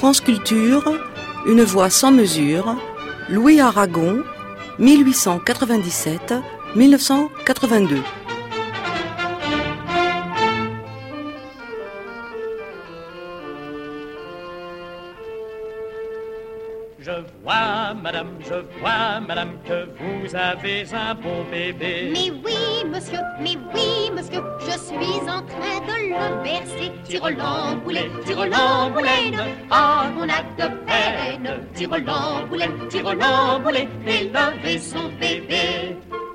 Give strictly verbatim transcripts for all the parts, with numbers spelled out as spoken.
France Culture, Une voix sans mesure, Louis Aragon, mille huit cent quatre-vingt-dix-sept à mille neuf cent quatre-vingt-deux. Je vois, madame, je vois, madame, que vous avez un bon bébé. Mais oui, monsieur, mais oui, monsieur, je suis en train de le bercer. Tire-o-lant-boulet, tire-o-lant-boulet, ah, on a de peine. Tire-o-lant-boulet, tire-o-lant-boulet, élever son bébé.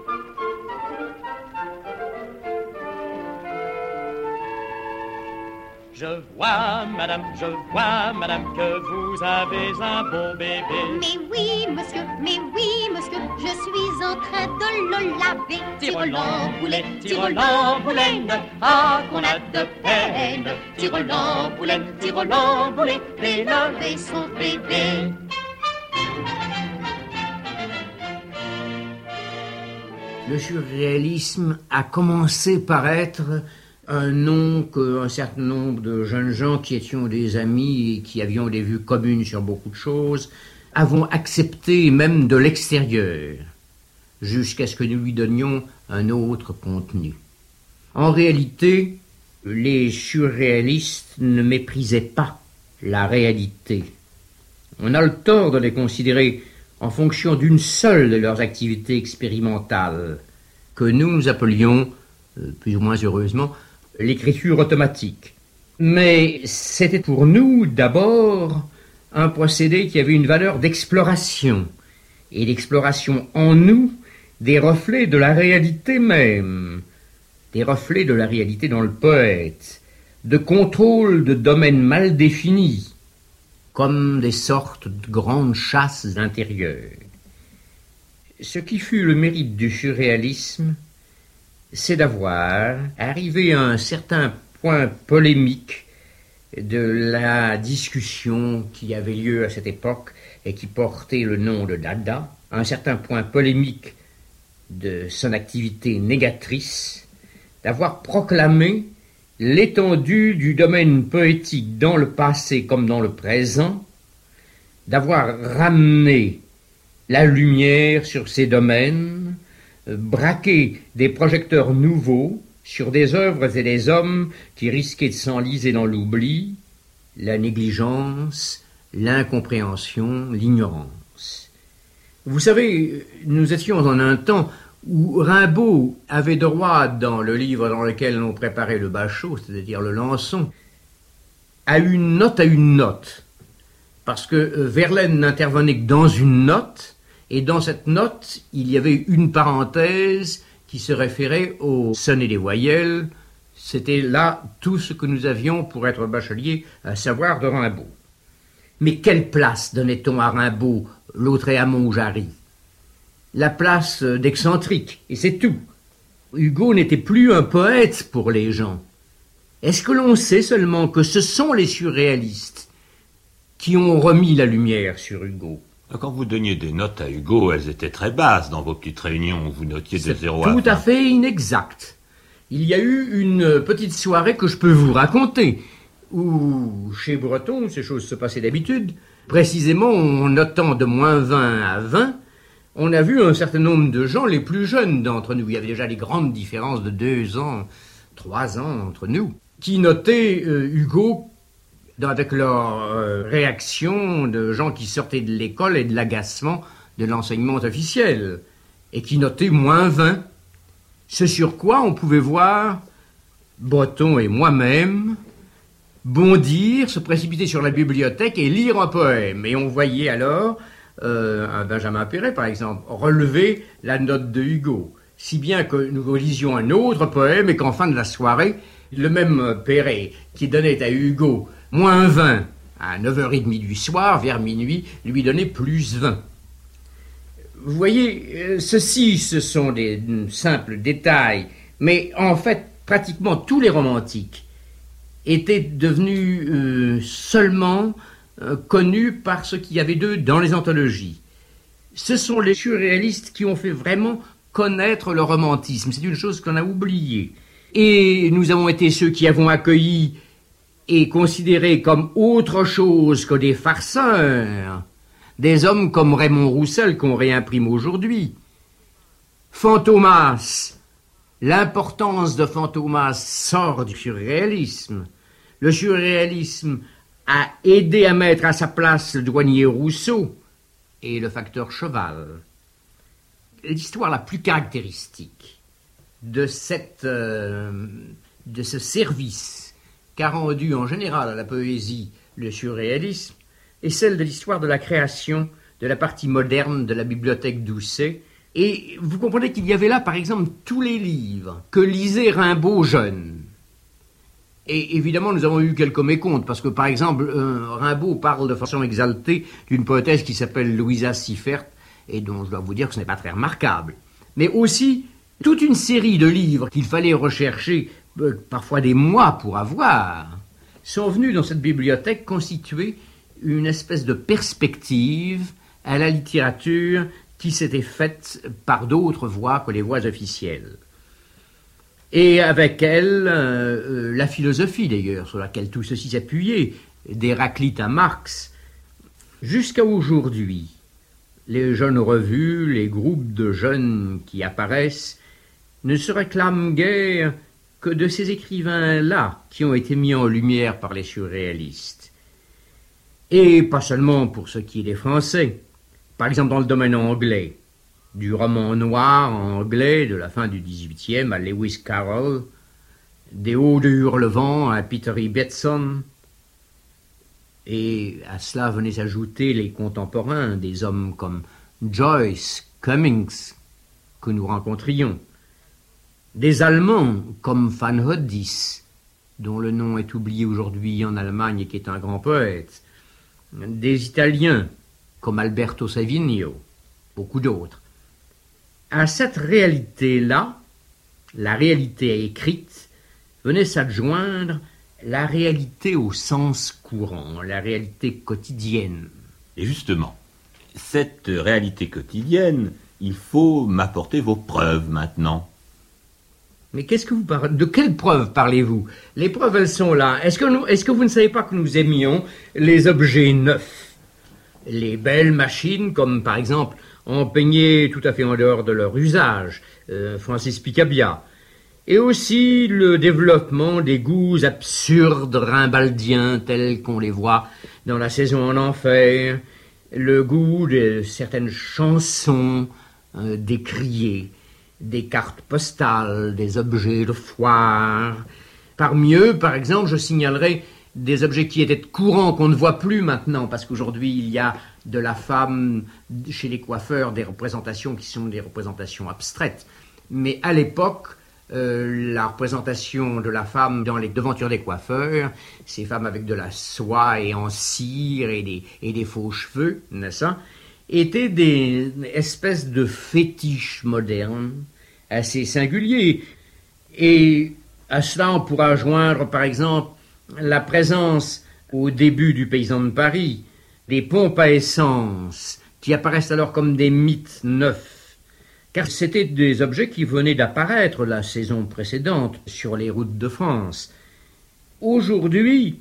Je vois, madame, je vois, madame, que vous avez un bon bébé. Mais oui, monsieur, mais oui, monsieur, je suis en train de le laver. Tire-o-lant-boulet, tire-o-lant-boulet, ah, qu'on a de peine. Tire-o-lant-boulet, tire-o-lant-boulet, élever son bébé. Le surréalisme a commencé par être un nom qu'un certain nombre de jeunes gens qui étions des amis et qui avions des vues communes sur beaucoup de choses avons accepté même de l'extérieur, jusqu'à ce que nous lui donnions un autre contenu. En réalité, les surréalistes ne méprisaient pas la réalité. On a le tort de les considérer en fonction d'une seule de leurs activités expérimentales, que nous nous appelions, plus ou moins heureusement, l'écriture automatique. Mais c'était pour nous d'abord un procédé qui avait une valeur d'exploration, et d'exploration en nous des reflets de la réalité même, des reflets de la réalité dans le poète, de contrôle de domaines mal définis, comme des sortes de grandes chasses intérieures. Ce qui fut le mérite du surréalisme, c'est d'avoir arrivé à un certain point polémique de la discussion qui avait lieu à cette époque et qui portait le nom de Dada, à un certain point polémique de son activité négatrice, d'avoir proclamé l'étendue du domaine poétique dans le passé comme dans le présent, d'avoir ramené la lumière sur ces domaines, braquer des projecteurs nouveaux sur des œuvres et des hommes qui risquaient de s'enliser dans l'oubli, la négligence, l'incompréhension, l'ignorance. Vous savez, nous étions en un temps où Rimbaud avait droit, dans le livre dans lequel on préparait le bachot, c'est-à-dire le Lançon, à une note à une note, parce que Verlaine n'intervenait que dans une note, et dans cette note, il y avait une parenthèse qui se référait au sonnet des voyelles. C'était là tout ce que nous avions pour être bachelier, à savoir de Rimbaud. Mais quelle place donnait-on à Rimbaud, Lautréamont ou Jarry? La place d'excentrique, et c'est tout. Hugo n'était plus un poète pour les gens. Est-ce que l'on sait seulement que ce sont les surréalistes qui ont remis la lumière sur Hugo? Quand vous donniez des notes à Hugo, elles étaient très basses dans vos petites réunions, vous notiez de zéro à vingt. Tout à fait inexact. Il y a eu une petite soirée que je peux vous raconter, où, chez Breton, ces choses se passaient d'habitude, précisément en notant de moins vingt à vingt, on a vu un certain nombre de gens, les plus jeunes d'entre nous, il y avait déjà des grandes différences de deux ans, trois ans entre nous, qui notaient euh, Hugo avec leur euh, réaction de gens qui sortaient de l'école et de l'agacement de l'enseignement officiel, et qui notaient moins vingt. Ce sur quoi on pouvait voir Breton et moi-même bondir, se précipiter sur la bibliothèque et lire un poème. Et on voyait alors euh, un Benjamin Perret, par exemple, relever la note de Hugo, si bien que nous lisions un autre poème et qu'en fin de la soirée, le même Perret qui donnait à Hugo moins vingt à neuf heures trente du soir, vers minuit, lui donnait plus vingt. Vous voyez, ceci, ce sont des simples détails, mais en fait, pratiquement tous les romantiques étaient devenus euh, seulement euh, connus par ce qu'il y avait d'eux dans les anthologies. Ce sont les surréalistes qui ont fait vraiment connaître le romantisme. C'est une chose qu'on a oubliée. Et nous avons été ceux qui avons accueilli et considérés comme autre chose que des farceurs, des hommes comme Raymond Roussel qu'on réimprime aujourd'hui. Fantomas, l'importance de Fantomas sort du surréalisme. Le surréalisme a aidé à mettre à sa place le douanier Rousseau et le facteur Cheval. L'histoire la plus caractéristique de, cette, euh, de ce service qu'a rendu en général à la poésie le surréalisme est celle de l'histoire de la création de la partie moderne de la bibliothèque Doucet. Et vous comprenez qu'il y avait là, par exemple, tous les livres que lisait Rimbaud jeune. Et évidemment, nous avons eu quelques mécomptes, parce que, par exemple, euh, Rimbaud parle de façon exaltée d'une poétesse qui s'appelle Louisa Siffert, et dont je dois vous dire que ce n'est pas très remarquable. Mais aussi, toute une série de livres qu'il fallait rechercher, euh, parfois des mois pour avoir, sont venus dans cette bibliothèque constituer une espèce de perspective à la littérature qui s'était faite par d'autres voies que les voies officielles. Et avec elle, euh, la philosophie d'ailleurs, sur laquelle tout ceci s'appuyait, d'Héraclite à Marx, jusqu'à aujourd'hui. Les jeunes revues, les groupes de jeunes qui apparaissent, ne se réclament guère que de ces écrivains-là qui ont été mis en lumière par les surréalistes. Et pas seulement pour ce qui est des Français. Par exemple, dans le domaine anglais, du roman noir anglais de la fin du dix-huitième à Lewis Carroll, des Hauts de Hurlevent à Peter Ibbetson, et à cela venaient s'ajouter les contemporains, des hommes comme Joyce, Cummings, que nous rencontrions, des Allemands comme Van Hoddis, dont le nom est oublié aujourd'hui en Allemagne et qui est un grand poète, des Italiens comme Alberto Savinio, beaucoup d'autres. À cette réalité-là, la réalité écrite, venait s'adjoindre la réalité au sens courant, la réalité quotidienne. Et justement, cette réalité quotidienne, il faut m'apporter vos preuves maintenant. Mais qu'est-ce que vous parlez? De quelles preuves parlez-vous? Les preuves, elles sont là. Est-ce que, nous, est-ce que vous ne savez pas que nous aimions les objets neufs? Les belles machines, comme par exemple empeignés tout à fait en dehors de leur usage, euh, Francis Picabia, et aussi le développement des goûts absurdes rimbaldiens tels qu'on les voit dans La Saison en Enfer, le goût de certaines chansons euh, décriées, des cartes postales, des objets de foire. Parmi eux, par exemple, je signalerai des objets qui étaient courants, qu'on ne voit plus maintenant, parce qu'aujourd'hui, il y a de la femme chez les coiffeurs des représentations qui sont des représentations abstraites. Mais à l'époque, euh, la représentation de la femme dans les devantures des coiffeurs, ces femmes avec de la soie et en cire et des, et des faux cheveux, n'est-ce pas, étaient des espèces de fétiches modernes assez singuliers. Et à cela, on pourra joindre, par exemple, la présence, au début du Paysan de Paris, des pompes à essence, qui apparaissent alors comme des mythes neufs, car c'étaient des objets qui venaient d'apparaître la saison précédente sur les routes de France. Aujourd'hui,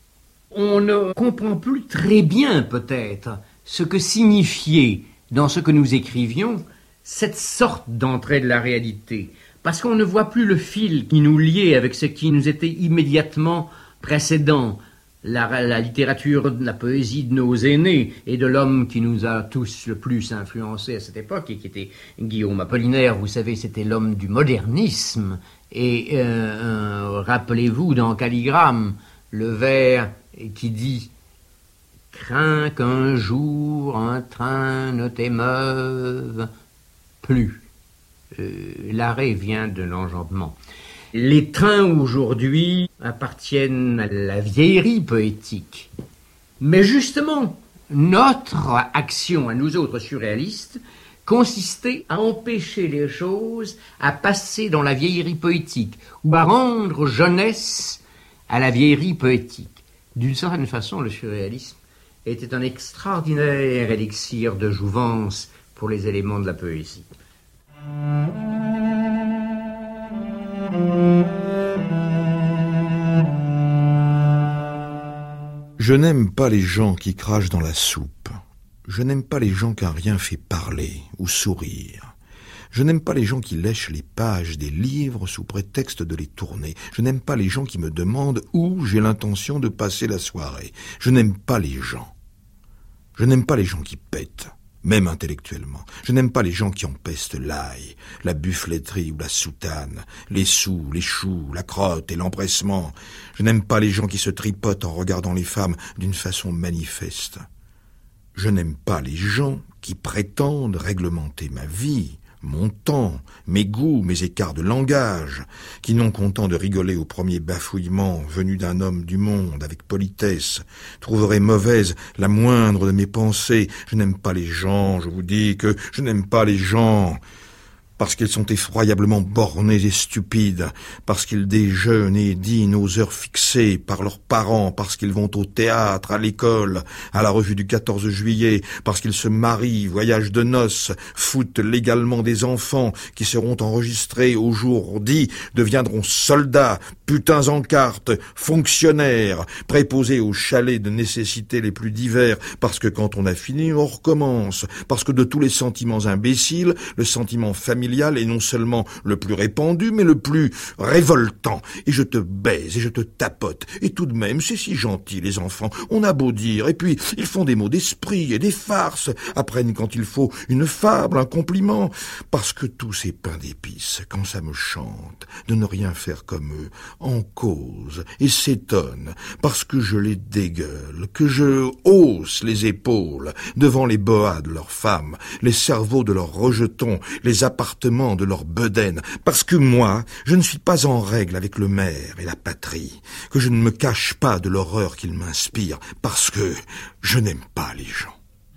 on ne comprend plus très bien, peut-être, ce que signifiait, dans ce que nous écrivions, cette sorte d'entrée de la réalité, parce qu'on ne voit plus le fil qui nous liait avec ce qui nous était immédiatement précédent, la, la littérature, la poésie de nos aînés et de l'homme qui nous a tous le plus influencés à cette époque et qui était Guillaume Apollinaire. Vous savez, c'était l'homme du modernisme. Et euh, euh, rappelez-vous dans Calligramme le vers qui dit « Crains qu'un jour un train ne t'émeuve plus euh, ». L'arrêt vient de l'enjambement. Les trains aujourd'hui appartiennent à la vieillerie poétique. Mais justement, notre action à nous autres surréalistes consistait à empêcher les choses à passer dans la vieillerie poétique ou à rendre jeunesse à la vieillerie poétique. D'une certaine façon, le surréalisme était un extraordinaire élixir de jouvence pour les éléments de la poésie. Je n'aime pas les gens qui crachent dans la soupe. Je n'aime pas les gens qu'un rien fait parler ou sourire. Je n'aime pas les gens qui lèchent les pages des livres sous prétexte de les tourner. Je n'aime pas les gens qui me demandent où j'ai l'intention de passer la soirée. Je n'aime pas les gens. Je n'aime pas les gens qui pètent, même intellectuellement. Je n'aime pas les gens qui empestent l'ail, la buffleterie ou la soutane, les sous, les choux, la crotte et l'empressement. Je n'aime pas les gens qui se tripotent en regardant les femmes d'une façon manifeste. Je n'aime pas les gens qui prétendent réglementer ma vie, mon temps, mes goûts, mes écarts de langage, qui, non content de rigoler au premier bafouillement venu d'un homme du monde avec politesse, trouveraient mauvaise la moindre de mes pensées. Je n'aime pas les gens, je vous dis que je n'aime pas les gens, parce qu'ils sont effroyablement bornés et stupides, parce qu'ils déjeunent et dînent aux heures fixées par leurs parents, parce qu'ils vont au théâtre, à l'école, à la revue du quatorze juillet, parce qu'ils se marient, voyagent de noces, foutent légalement des enfants qui seront enregistrés au jour dit, deviendront soldats, putains en carte, fonctionnaires, préposés aux chalets de nécessité les plus divers, parce que quand on a fini, on recommence, parce que de tous les sentiments imbéciles, le sentiment familial est non seulement le plus répandu, mais le plus révoltant. Et je te baise, et je te tapote. Et tout de même, c'est si gentil, les enfants. On a beau dire. Et puis, ils font des mots d'esprit et des farces. Apprennent quand il faut une fable, un compliment. Parce que tous ces pains d'épices, quand ça me chante, de ne rien faire comme eux, en cause, et s'étonnent, parce que je les dégueule, que je hausse les épaules devant les boas de leurs femmes, les cerveaux de leurs rejetons, les appartements de leur bedaine, parce que moi, je ne suis pas en règle avec le maire et la patrie, que je ne me cache pas de l'horreur qu'ils m'inspirent, parce que je n'aime pas les gens.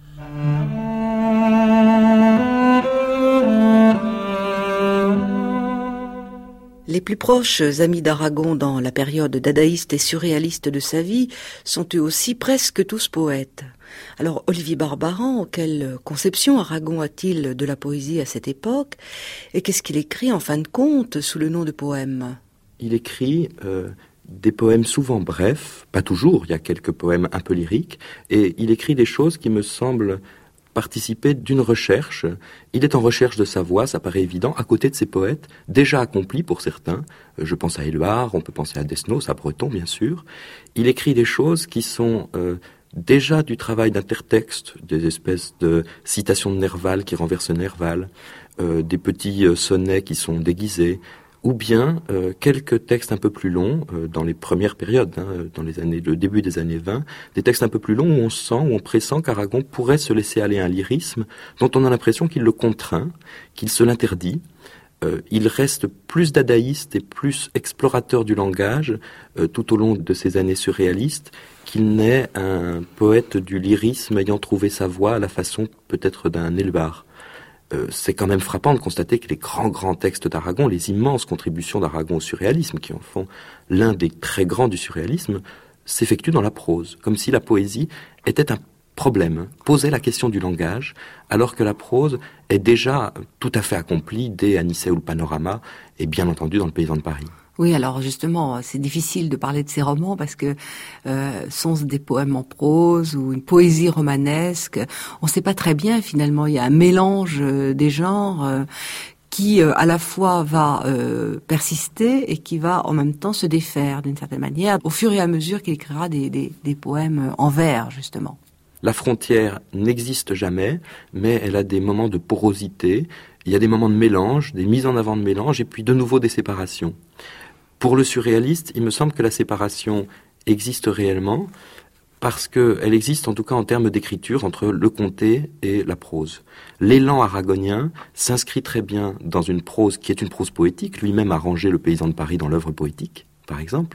Les plus proches amis d'Aragon dans la période dadaïste et surréaliste de sa vie sont eux aussi presque tous poètes. Alors, Olivier Barbaran, quelle conception Aragon a-t-il de la poésie à cette époque? Et qu'est-ce qu'il écrit en fin de compte sous le nom de poème? Il écrit euh, des poèmes souvent brefs, pas toujours, il y a quelques poèmes un peu lyriques, et il écrit des choses qui me semblent participer d'une recherche. Il est en recherche de sa voix, ça paraît évident, à côté de ses poètes, déjà accomplis pour certains. Je pense à Éluard, on peut penser à Desnos, à Breton, bien sûr. Il écrit des choses qui sont euh, déjà du travail d'intertexte, des espèces de citations de Nerval qui renversent Nerval, euh, des petits euh, sonnets qui sont déguisés, ou bien euh, quelques textes un peu plus longs, euh, dans les premières périodes, hein, dans les années, le début des années vingt, des textes un peu plus longs où on sent, où on pressent qu'Aragon pourrait se laisser aller à un lyrisme dont on a l'impression qu'il le contraint, qu'il se l'interdit. Euh, il reste plus dadaïste et plus explorateur du langage euh, tout au long de ces années surréalistes qu'il n'est un poète du lyrisme ayant trouvé sa voie à la façon peut-être d'un Éluard. Euh, c'est quand même frappant de constater que les grands, grands textes d'Aragon, les immenses contributions d'Aragon au surréalisme, qui en font l'un des très grands du surréalisme, s'effectuent dans la prose, comme si la poésie était un problème, posait la question du langage, alors que la prose est déjà tout à fait accomplie dès Anicet ou le Panorama, et bien entendu dans le Paysan de Paris. Oui, alors justement, c'est difficile de parler de ces romans parce que euh, sont-ce des poèmes en prose ou une poésie romanesque? On ne sait pas très bien finalement. Il y a un mélange euh, des genres euh, qui euh, à la fois va euh, persister et qui va en même temps se défaire d'une certaine manière au fur et à mesure qu'il écrira des, des, des poèmes en vers, justement. La frontière n'existe jamais, mais elle a des moments de porosité. Il y a des moments de mélange, des mises en avant de mélange, et puis de nouveau des séparations. Pour le surréaliste, il me semble que la séparation existe réellement, parce qu'elle existe en tout cas en termes d'écriture entre le conté et la prose. L'élan aragonien s'inscrit très bien dans une prose qui est une prose poétique, lui-même a rangé le Paysan de Paris dans l'œuvre poétique, par exemple,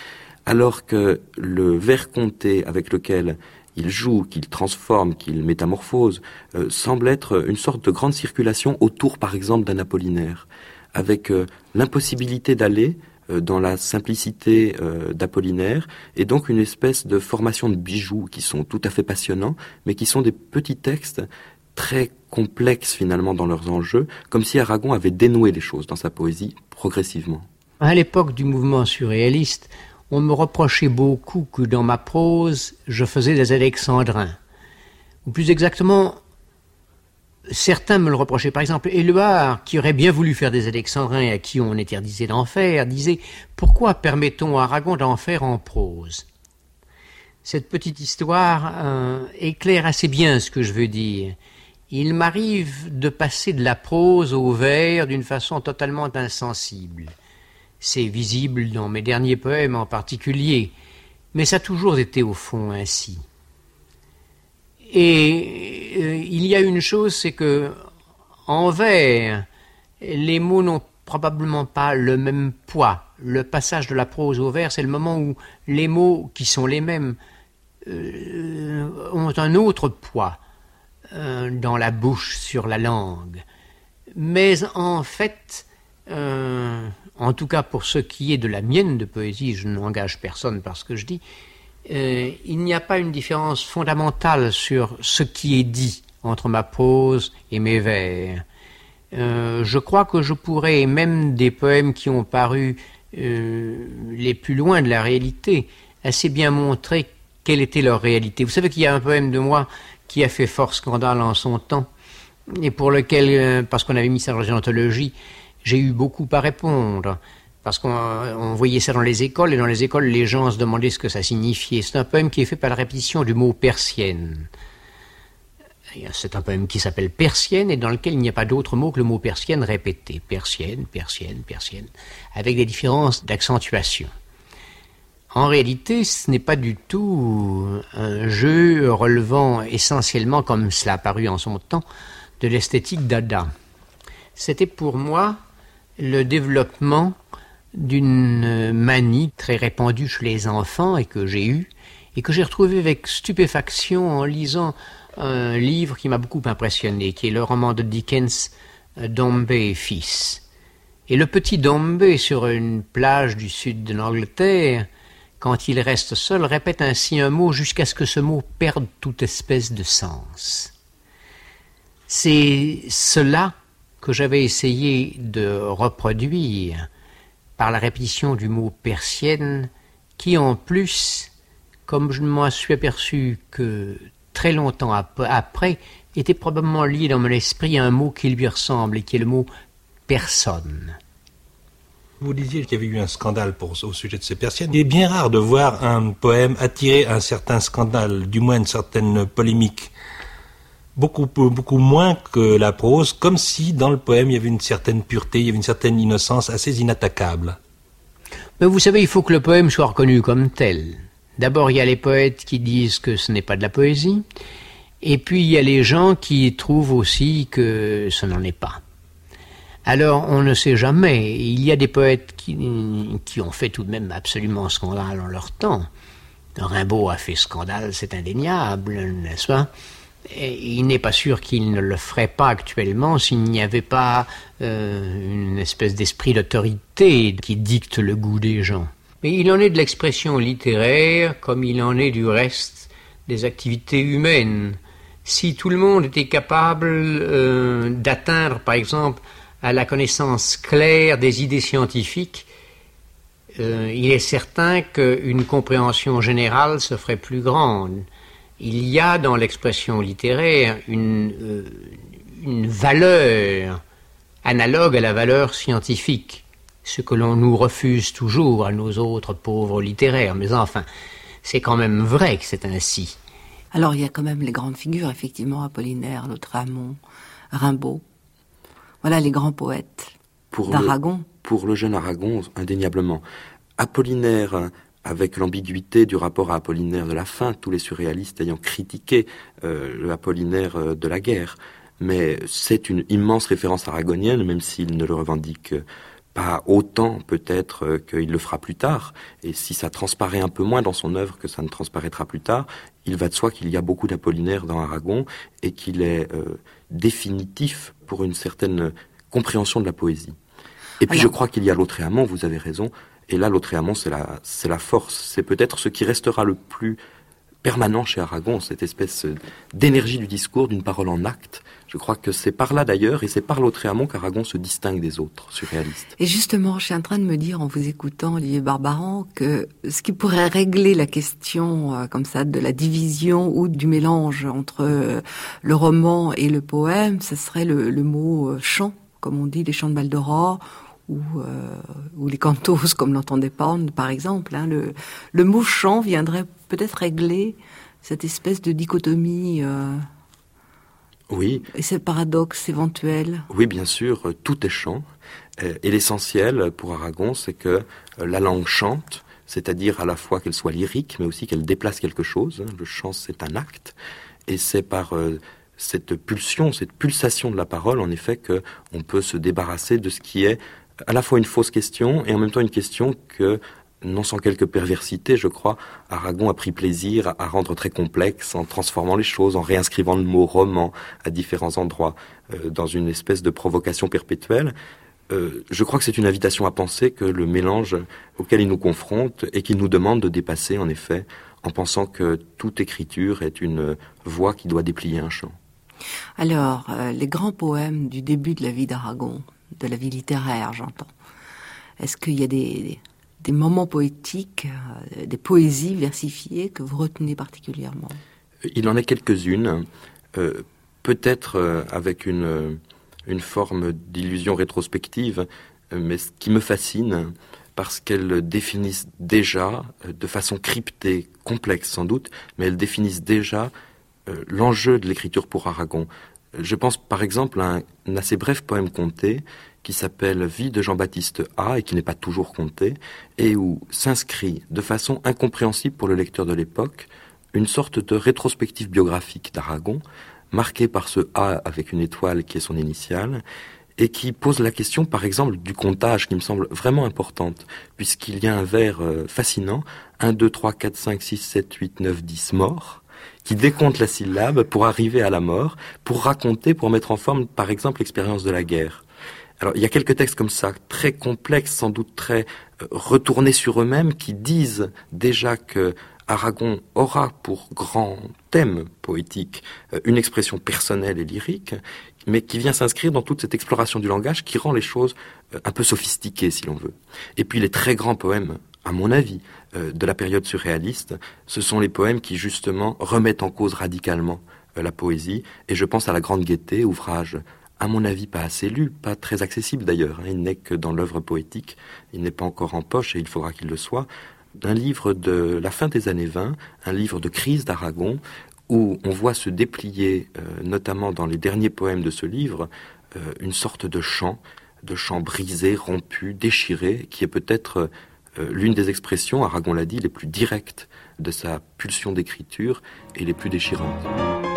alors que le vers conté avec lequel il joue, qu'il transforme, qu'il métamorphose, euh, semble être une sorte de grande circulation autour, par exemple, d'un Apollinaire, avec euh, l'impossibilité d'aller euh, dans la simplicité euh, d'Apollinaire, et donc une espèce de formation de bijoux qui sont tout à fait passionnants, mais qui sont des petits textes très complexes finalement dans leurs enjeux, comme si Aragon avait dénoué les choses dans sa poésie progressivement. À l'époque du mouvement surréaliste, on me reprochait beaucoup que dans ma prose, je faisais des alexandrins. Ou plus exactement, certains me le reprochaient. Par exemple, Éluard, qui aurait bien voulu faire des alexandrins et à qui on interdisait d'en faire, disait « Pourquoi permettons à Aragon d'en faire en prose ?» Cette petite histoire euh, éclaire assez bien ce que je veux dire. Il m'arrive de passer de la prose au vers d'une façon totalement insensible. C'est visible dans mes derniers poèmes en particulier, mais ça a toujours été au fond ainsi. Et euh, il y a une chose, c'est que en vers, les mots n'ont probablement pas le même poids. Le passage de la prose au vers, c'est le moment où les mots, qui sont les mêmes, euh, ont un autre poids euh, dans la bouche, sur la langue. Mais en fait, euh, en tout cas pour ce qui est de la mienne de poésie, je n'engage personne par ce que je dis, euh, il n'y a pas une différence fondamentale sur ce qui est dit entre ma prose et mes vers. Euh, je crois que je pourrais, même des poèmes qui ont paru euh, les plus loin de la réalité, assez bien montrer quelle était leur réalité. Vous savez qu'il y a un poème de moi qui a fait fort scandale en son temps, et pour lequel, euh, parce qu'on avait mis ça dans l'anthologie, j'ai eu beaucoup à répondre, parce qu'on on voyait ça dans les écoles, et dans les écoles, les gens se demandaient ce que ça signifiait. C'est un poème qui est fait par la répétition du mot persienne. C'est un poème qui s'appelle Persienne et dans lequel il n'y a pas d'autre mot que le mot persienne répété. Persienne, persienne, persienne, avec des différences d'accentuation. En réalité, ce n'est pas du tout un jeu relevant essentiellement, comme cela a paru en son temps, de l'esthétique dada. C'était pour moi le développement d'une manie très répandue chez les enfants et que j'ai eue, et que j'ai retrouvée avec stupéfaction en lisant un livre qui m'a beaucoup impressionné, qui est le roman de Dickens, Dombey et fils. Et le petit Dombey, sur une plage du sud de l'Angleterre, quand il reste seul, répète ainsi un mot jusqu'à ce que ce mot perde toute espèce de sens. C'est cela que j'avais essayé de reproduire par la répétition du mot persienne, qui en plus, comme je ne m'en suis aperçu que très longtemps après, était probablement lié dans mon esprit à un mot qui lui ressemble et qui est le mot « personne ». Vous disiez qu'il y avait eu un scandale pour, au sujet de ces persiennes. Il est bien rare de voir un poème attirer un certain scandale, du moins une certaine polémique. Beaucoup, beaucoup moins que la prose, comme si dans le poème il y avait une certaine pureté, il y avait une certaine innocence assez inattaquable. Mais vous savez, il faut que le poème soit reconnu comme tel. D'abord, il y a les poètes qui disent que ce n'est pas de la poésie, et puis il y a les gens qui trouvent aussi que ce n'en est pas. Alors, on ne sait jamais. Il y a des poètes qui, qui ont fait tout de même absolument scandale en leur temps. Rimbaud a fait scandale, c'est indéniable, n'est-ce pas ? Et il n'est pas sûr qu'il ne le ferait pas actuellement s'il n'y avait pas euh, une espèce d'esprit d'autorité qui dicte le goût des gens. Mais il en est de l'expression littéraire comme il en est du reste des activités humaines. Si tout le monde était capable euh, d'atteindre, par exemple, à la connaissance claire des idées scientifiques, euh, il est certain qu'une compréhension générale se ferait plus grande. Il y a dans l'expression littéraire une, euh, une valeur analogue à la valeur scientifique, ce que l'on nous refuse toujours à nos autres pauvres littéraires. Mais enfin, c'est quand même vrai que c'est ainsi. Alors il y a quand même les grandes figures, effectivement, Apollinaire, Lautréamont, Rimbaud. Voilà les grands poètes pour d'Aragon. Le, pour le jeune Aragon, indéniablement. Apollinaire, avec l'ambiguïté du rapport à Apollinaire de la fin, tous les surréalistes ayant critiqué euh, le Apollinaire de la guerre. Mais c'est une immense référence aragonienne, même s'il ne le revendique pas autant peut-être euh, qu'il le fera plus tard. Et si ça transparaît un peu moins dans son œuvre que ça ne transparaîtra plus tard, il va de soi qu'il y a beaucoup d'Apollinaire dans Aragon et qu'il est euh, définitif pour une certaine compréhension de la poésie. Et puis Alors... je crois qu'il y a Lautréamont, vous avez raison. Et là, Lautréamont, c'est la, c'est la force. C'est peut-être ce qui restera le plus permanent chez Aragon, cette espèce d'énergie du discours, d'une parole en acte. Je crois que c'est par là d'ailleurs, et c'est par Lautréamont qu'Aragon se distingue des autres surréalistes. Et justement, je suis en train de me dire, en vous écoutant, Olivier Barbaran, que ce qui pourrait régler la question euh, comme ça de la division ou du mélange entre euh, le roman et le poème, ce serait le, le mot euh, chant, comme on dit, les chants de Maldoror, ou, euh, ou les cantos, comme l'entendait Pound, par exemple. Hein. Le, le mot chant viendrait peut-être régler cette espèce de dichotomie... Euh, Oui. Et ces paradoxes éventuels. Oui, bien sûr, tout est chant. Et l'essentiel pour Aragon, c'est que la langue chante, c'est-à-dire à la fois qu'elle soit lyrique, mais aussi qu'elle déplace quelque chose. Le chant, c'est un acte. Et c'est par cette pulsion, cette pulsation de la parole, en effet, qu'on peut se débarrasser de ce qui est à la fois une fausse question et en même temps une question que, non sans quelques perversités, je crois, Aragon a pris plaisir à rendre très complexe en transformant les choses, en réinscrivant le mot roman à différents endroits, euh, dans une espèce de provocation perpétuelle. Euh, je crois que c'est une invitation à penser que le mélange auquel il nous confronte et qu'il nous demande de dépasser, en effet, en pensant que toute écriture est une voix qui doit déplier un chant. Alors, euh, les grands poèmes du début de la vie d'Aragon, de la vie littéraire, j'entends, est-ce qu'il y a des... des... des moments poétiques, euh, des poésies versifiées que vous retenez particulièrement? Il en a quelques-unes, euh, peut-être euh, avec une, une forme d'illusion rétrospective, euh, mais ce qui me fascine, parce qu'elles définissent déjà, euh, de façon cryptée, complexe sans doute, mais elles définissent déjà euh, l'enjeu de l'écriture pour Aragon. Je pense par exemple à un, un assez bref poème conté, qui s'appelle Vie de Jean-Baptiste A, et qui n'est pas toujours compté, et où s'inscrit de façon incompréhensible pour le lecteur de l'époque une sorte de rétrospective biographique d'Aragon, marquée par ce A avec une étoile qui est son initiale, et qui pose la question, par exemple, du comptage, qui me semble vraiment importante, puisqu'il y a un vers euh, fascinant, un, deux, trois, quatre, cinq, six, sept, huit, neuf, dix morts, qui décompte la syllabe pour arriver à la mort, pour raconter, pour mettre en forme, par exemple, l'expérience de la guerre. Alors, il y a quelques textes comme ça, très complexes, sans doute très euh, retournés sur eux-mêmes, qui disent déjà que Aragon aura pour grand thème poétique euh, une expression personnelle et lyrique, mais qui vient s'inscrire dans toute cette exploration du langage qui rend les choses euh, un peu sophistiquées, si l'on veut. Et puis les très grands poèmes, à mon avis, euh, de la période surréaliste, ce sont les poèmes qui, justement, remettent en cause radicalement euh, la poésie, et je pense à La Grande Gaîté, ouvrage à mon avis, pas assez lu, pas très accessible d'ailleurs. Il n'est que dans l'œuvre poétique, il n'est pas encore en poche et il faudra qu'il le soit. Un livre de la fin des années vingt, un livre de crise d'Aragon, où on voit se déplier, euh, notamment dans les derniers poèmes de ce livre, euh, une sorte de chant, de chant brisé, rompu, déchiré, qui est peut-être euh, l'une des expressions, Aragon l'a dit, les plus directes de sa pulsion d'écriture et les plus déchirantes.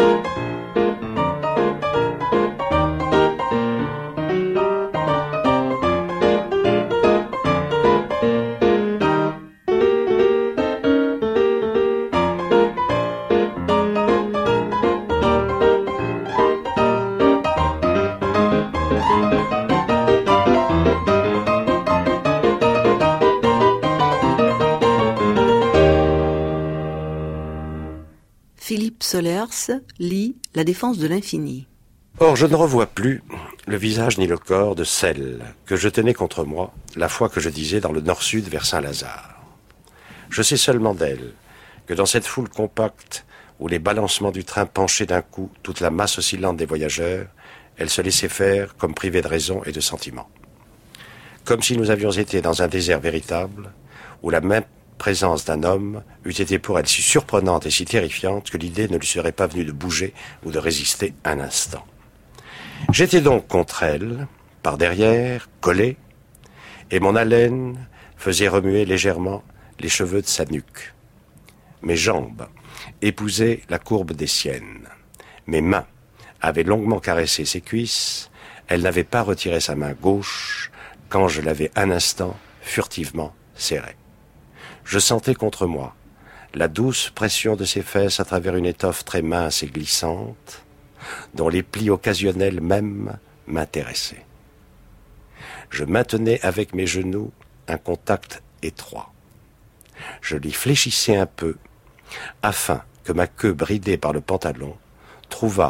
Philippe Solers lit La défense de l'infini. Or, je ne revois plus le visage ni le corps de celle que je tenais contre moi la fois que je disais dans le nord-sud vers Saint-Lazare. Je sais seulement d'elle que dans cette foule compacte où les balancements du train penchaient d'un coup toute la masse oscillante des voyageurs, elle se laissait faire comme privée de raison et de sentiment. Comme si nous avions été dans un désert véritable où la même présence d'un homme eût été pour elle si surprenante et si terrifiante que l'idée ne lui serait pas venue de bouger ou de résister un instant. J'étais donc contre elle, par derrière, collé, et mon haleine faisait remuer légèrement les cheveux de sa nuque. Mes jambes épousaient la courbe des siennes. Mes mains avaient longuement caressé ses cuisses. Elle n'avait pas retiré sa main gauche quand je l'avais un instant furtivement serrée. Je sentais contre moi la douce pression de ses fesses à travers une étoffe très mince et glissante, dont les plis occasionnels même m'intéressaient. Je maintenais avec mes genoux un contact étroit. Je l'y fléchissais un peu, afin que ma queue bridée par le pantalon trouvât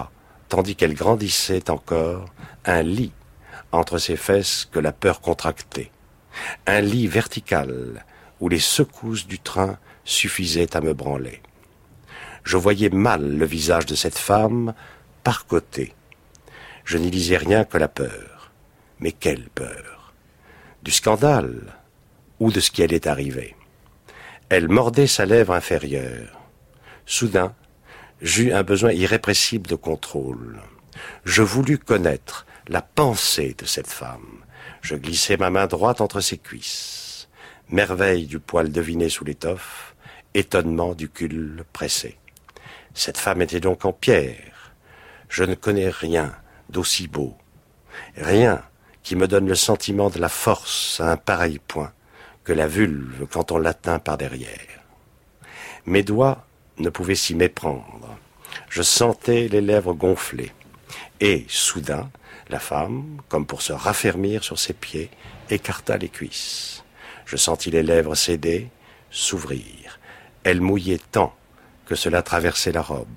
tandis qu'elle grandissait encore, un lit entre ses fesses que la peur contractait. Un lit vertical où les secousses du train suffisaient à me branler. Je voyais mal le visage de cette femme par côté. Je n'y lisais rien que la peur. Mais quelle peur! Du scandale ou de ce qui allait arriver. Elle mordait sa lèvre inférieure. Soudain, j'eus un besoin irrépressible de contrôle. Je voulus connaître la pensée de cette femme. Je glissai ma main droite entre ses cuisses. Merveille du poil deviné sous l'étoffe, étonnement du cul pressé. Cette femme était donc en pierre. Je ne connais rien d'aussi beau. Rien qui me donne le sentiment de la force à un pareil point que la vulve quand on l'atteint par derrière. Mes doigts ne pouvaient s'y méprendre. Je sentais les lèvres gonflées. Et, soudain, la femme, comme pour se raffermir sur ses pieds, écarta les cuisses. Je sentis les lèvres céder, s'ouvrir. Elle mouillait tant que cela traversait la robe.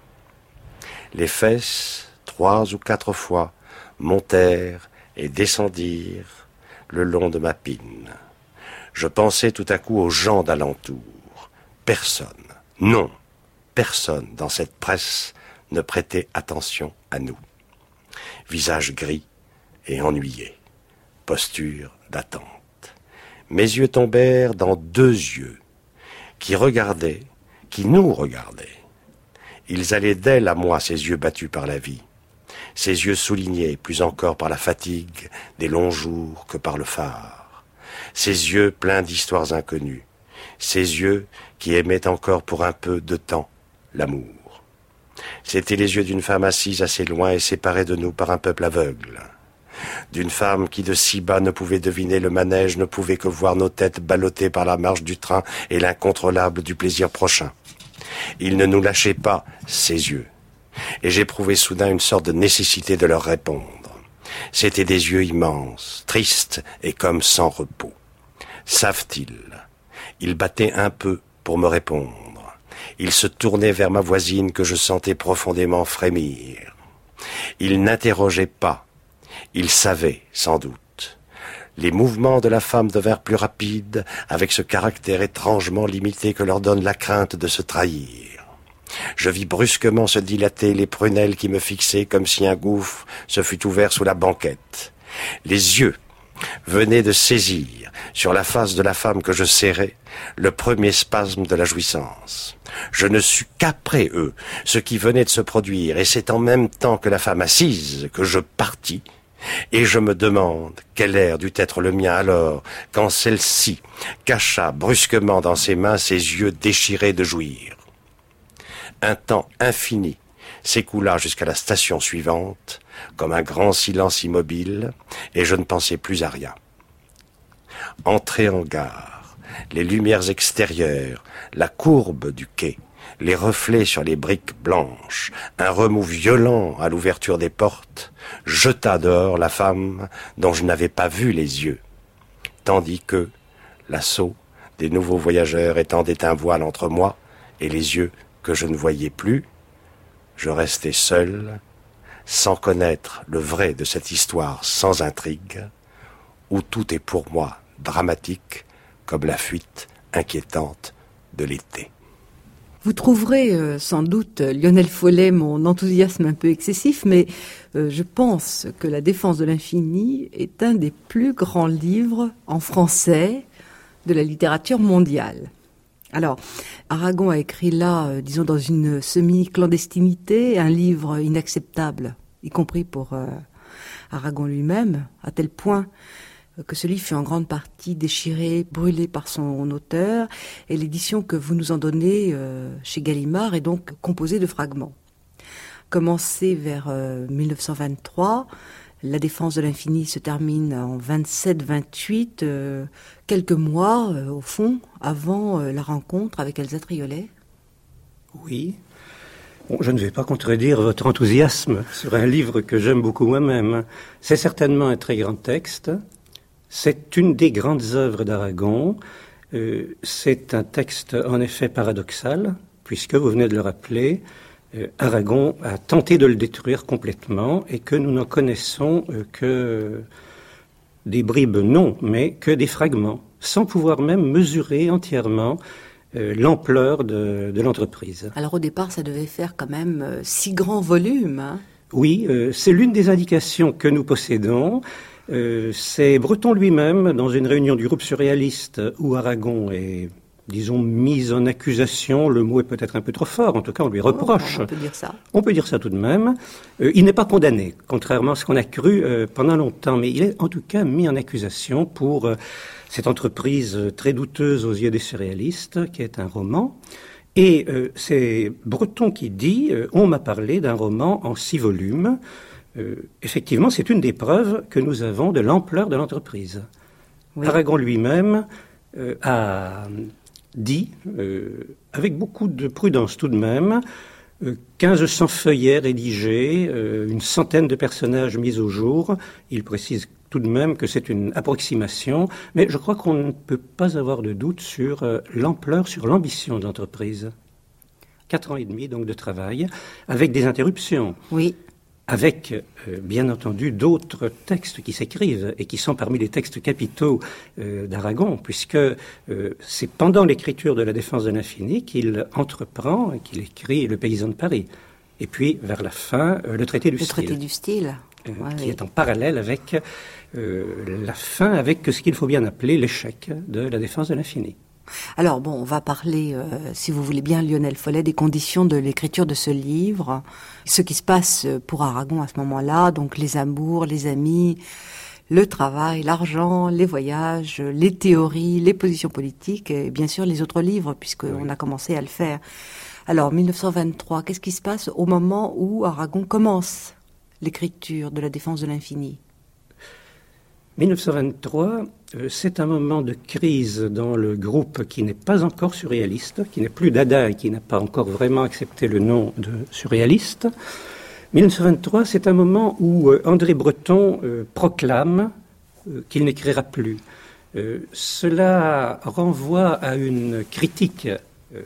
Les fesses, trois ou quatre fois, montèrent et descendirent le long de ma pine. Je pensais tout à coup aux gens d'alentour. Personne, non, personne dans cette presse ne prêtait attention à nous. Visage gris et ennuyé, posture d'attente. Mes yeux tombèrent dans deux yeux qui regardaient, qui nous regardaient. Ils allaient d'elle à moi, ces yeux battus par la vie, ces yeux soulignés plus encore par la fatigue des longs jours que par le phare, ces yeux pleins d'histoires inconnues, ces yeux qui aimaient encore pour un peu de temps l'amour. C'étaient les yeux d'une femme assise assez loin et séparée de nous par un peuple aveugle. D'une femme qui de si bas ne pouvait deviner le manège, ne pouvait que voir nos têtes ballottées par la marche du train et l'incontrôlable du plaisir prochain. Il ne nous lâchait pas, ses yeux. Et j'éprouvais soudain une sorte de nécessité de leur répondre. C'étaient des yeux immenses, tristes et comme sans repos. Savent-ils? Ils battaient un peu pour me répondre. Ils se tournaient vers ma voisine que je sentais profondément frémir. Ils n'interrogeaient pas. Ils savaient, sans doute. Les mouvements de la femme devinrent plus rapides, avec ce caractère étrangement limité que leur donne la crainte de se trahir. Je vis brusquement se dilater les prunelles qui me fixaient comme si un gouffre se fût ouvert sous la banquette. Les yeux venaient de saisir, sur la face de la femme que je serrais, le premier spasme de la jouissance. Je ne sus qu'après eux ce qui venait de se produire, et c'est en même temps que la femme assise que je partis, et je me demande quel air dut être le mien alors, quand celle-ci cacha brusquement dans ses mains ses yeux déchirés de jouir. Un temps infini s'écoula jusqu'à la station suivante, comme un grand silence immobile, et je ne pensais plus à rien. Entrée en gare, les lumières extérieures, la courbe du quai, les reflets sur les briques blanches, un remous violent à l'ouverture des portes, jeta dehors la femme dont je n'avais pas vu les yeux, tandis que l'assaut des nouveaux voyageurs étendait un voile entre moi et les yeux que je ne voyais plus. Je restais seul, sans connaître le vrai de cette histoire sans intrigue, où tout est pour moi dramatique comme la fuite inquiétante de l'été. Vous trouverez euh, sans doute, Lionel Follet, mon enthousiasme un peu excessif, mais euh, je pense que La Défense de l'infini est un des plus grands livres en français de la littérature mondiale. Alors, Aragon a écrit là, euh, disons dans une semi-clandestinité, un livre inacceptable, y compris pour euh, Aragon lui-même, à tel point que ce livre fut en grande partie déchiré, brûlé par son auteur, et l'édition que vous nous en donnez euh, chez Gallimard est donc composée de fragments. Commencé vers euh, mille neuf cent vingt-trois, La Défense de l'infini se termine en vingt-sept vingt-huit, euh, quelques mois, euh, au fond, avant euh, la rencontre avec Elsa Triolet. Oui. Bon, je ne vais pas contredire votre enthousiasme sur un livre que j'aime beaucoup moi-même. C'est certainement un très grand texte. C'est une des grandes œuvres d'Aragon. Euh, c'est un texte en effet paradoxal, puisque, vous venez de le rappeler, euh, Aragon a tenté de le détruire complètement et que nous n'en connaissons euh, que des bribes, non, mais que des fragments, sans pouvoir même mesurer entièrement euh, l'ampleur de, de l'entreprise. Alors au départ, ça devait faire quand même euh, six grands volumes. Hein. Oui, euh, c'est l'une des indications que nous possédons. Euh, c'est Breton lui-même, dans une réunion du groupe surréaliste où Aragon est, disons, mis en accusation. Le mot est peut-être un peu trop fort, en tout cas on lui reproche. Oh, on peut dire ça. On peut dire ça tout de même. Euh, il n'est pas condamné, contrairement à ce qu'on a cru euh, pendant longtemps, mais il est en tout cas mis en accusation pour euh, cette entreprise très douteuse aux yeux des surréalistes, qui est un roman. Et euh, c'est Breton qui dit euh, « On m'a parlé d'un roman en six volumes ». Euh, effectivement, c'est une des preuves que nous avons de l'ampleur de l'entreprise. Oui. Aragon lui-même euh, a dit, euh, avec beaucoup de prudence tout de même, euh, quinze cents feuillets rédigés, euh, une centaine de personnages mis au jour. Il précise tout de même que c'est une approximation, mais je crois qu'on ne peut pas avoir de doute sur euh, l'ampleur, sur l'ambition de l'entreprise. Quatre ans et demi donc de travail, avec des interruptions. Oui. Avec, euh, bien entendu, d'autres textes qui s'écrivent et qui sont parmi les textes capitaux euh, d'Aragon, puisque euh, c'est pendant l'écriture de La Défense de l'infini qu'il entreprend et qu'il écrit Le Paysan de Paris. Et puis, vers la fin, euh, Le Traité du le style. Le Traité du style. Euh, ouais, qui oui. est en parallèle avec euh, la fin, avec ce qu'il faut bien appeler l'échec de La Défense de l'infini. Alors bon, on va parler, euh, si vous voulez bien, Lionel Follet, des conditions de l'écriture de ce livre, ce qui se passe pour Aragon à ce moment-là, donc les amours, les amis, le travail, l'argent, les voyages, les théories, les positions politiques, et bien sûr les autres livres, puisqu'on oui. a commencé à le faire. Alors, mille neuf cent vingt-trois, qu'est-ce qui se passe au moment où Aragon commence l'écriture de La Défense de l'infini ? mille neuf cent vingt-trois, euh, c'est un moment de crise dans le groupe qui n'est pas encore surréaliste, qui n'est plus Dada et qui n'a pas encore vraiment accepté le nom de surréaliste. mille neuf cent vingt-trois, c'est un moment où euh, André Breton euh, proclame euh, qu'il n'écrira plus. Euh, cela renvoie à une critique euh,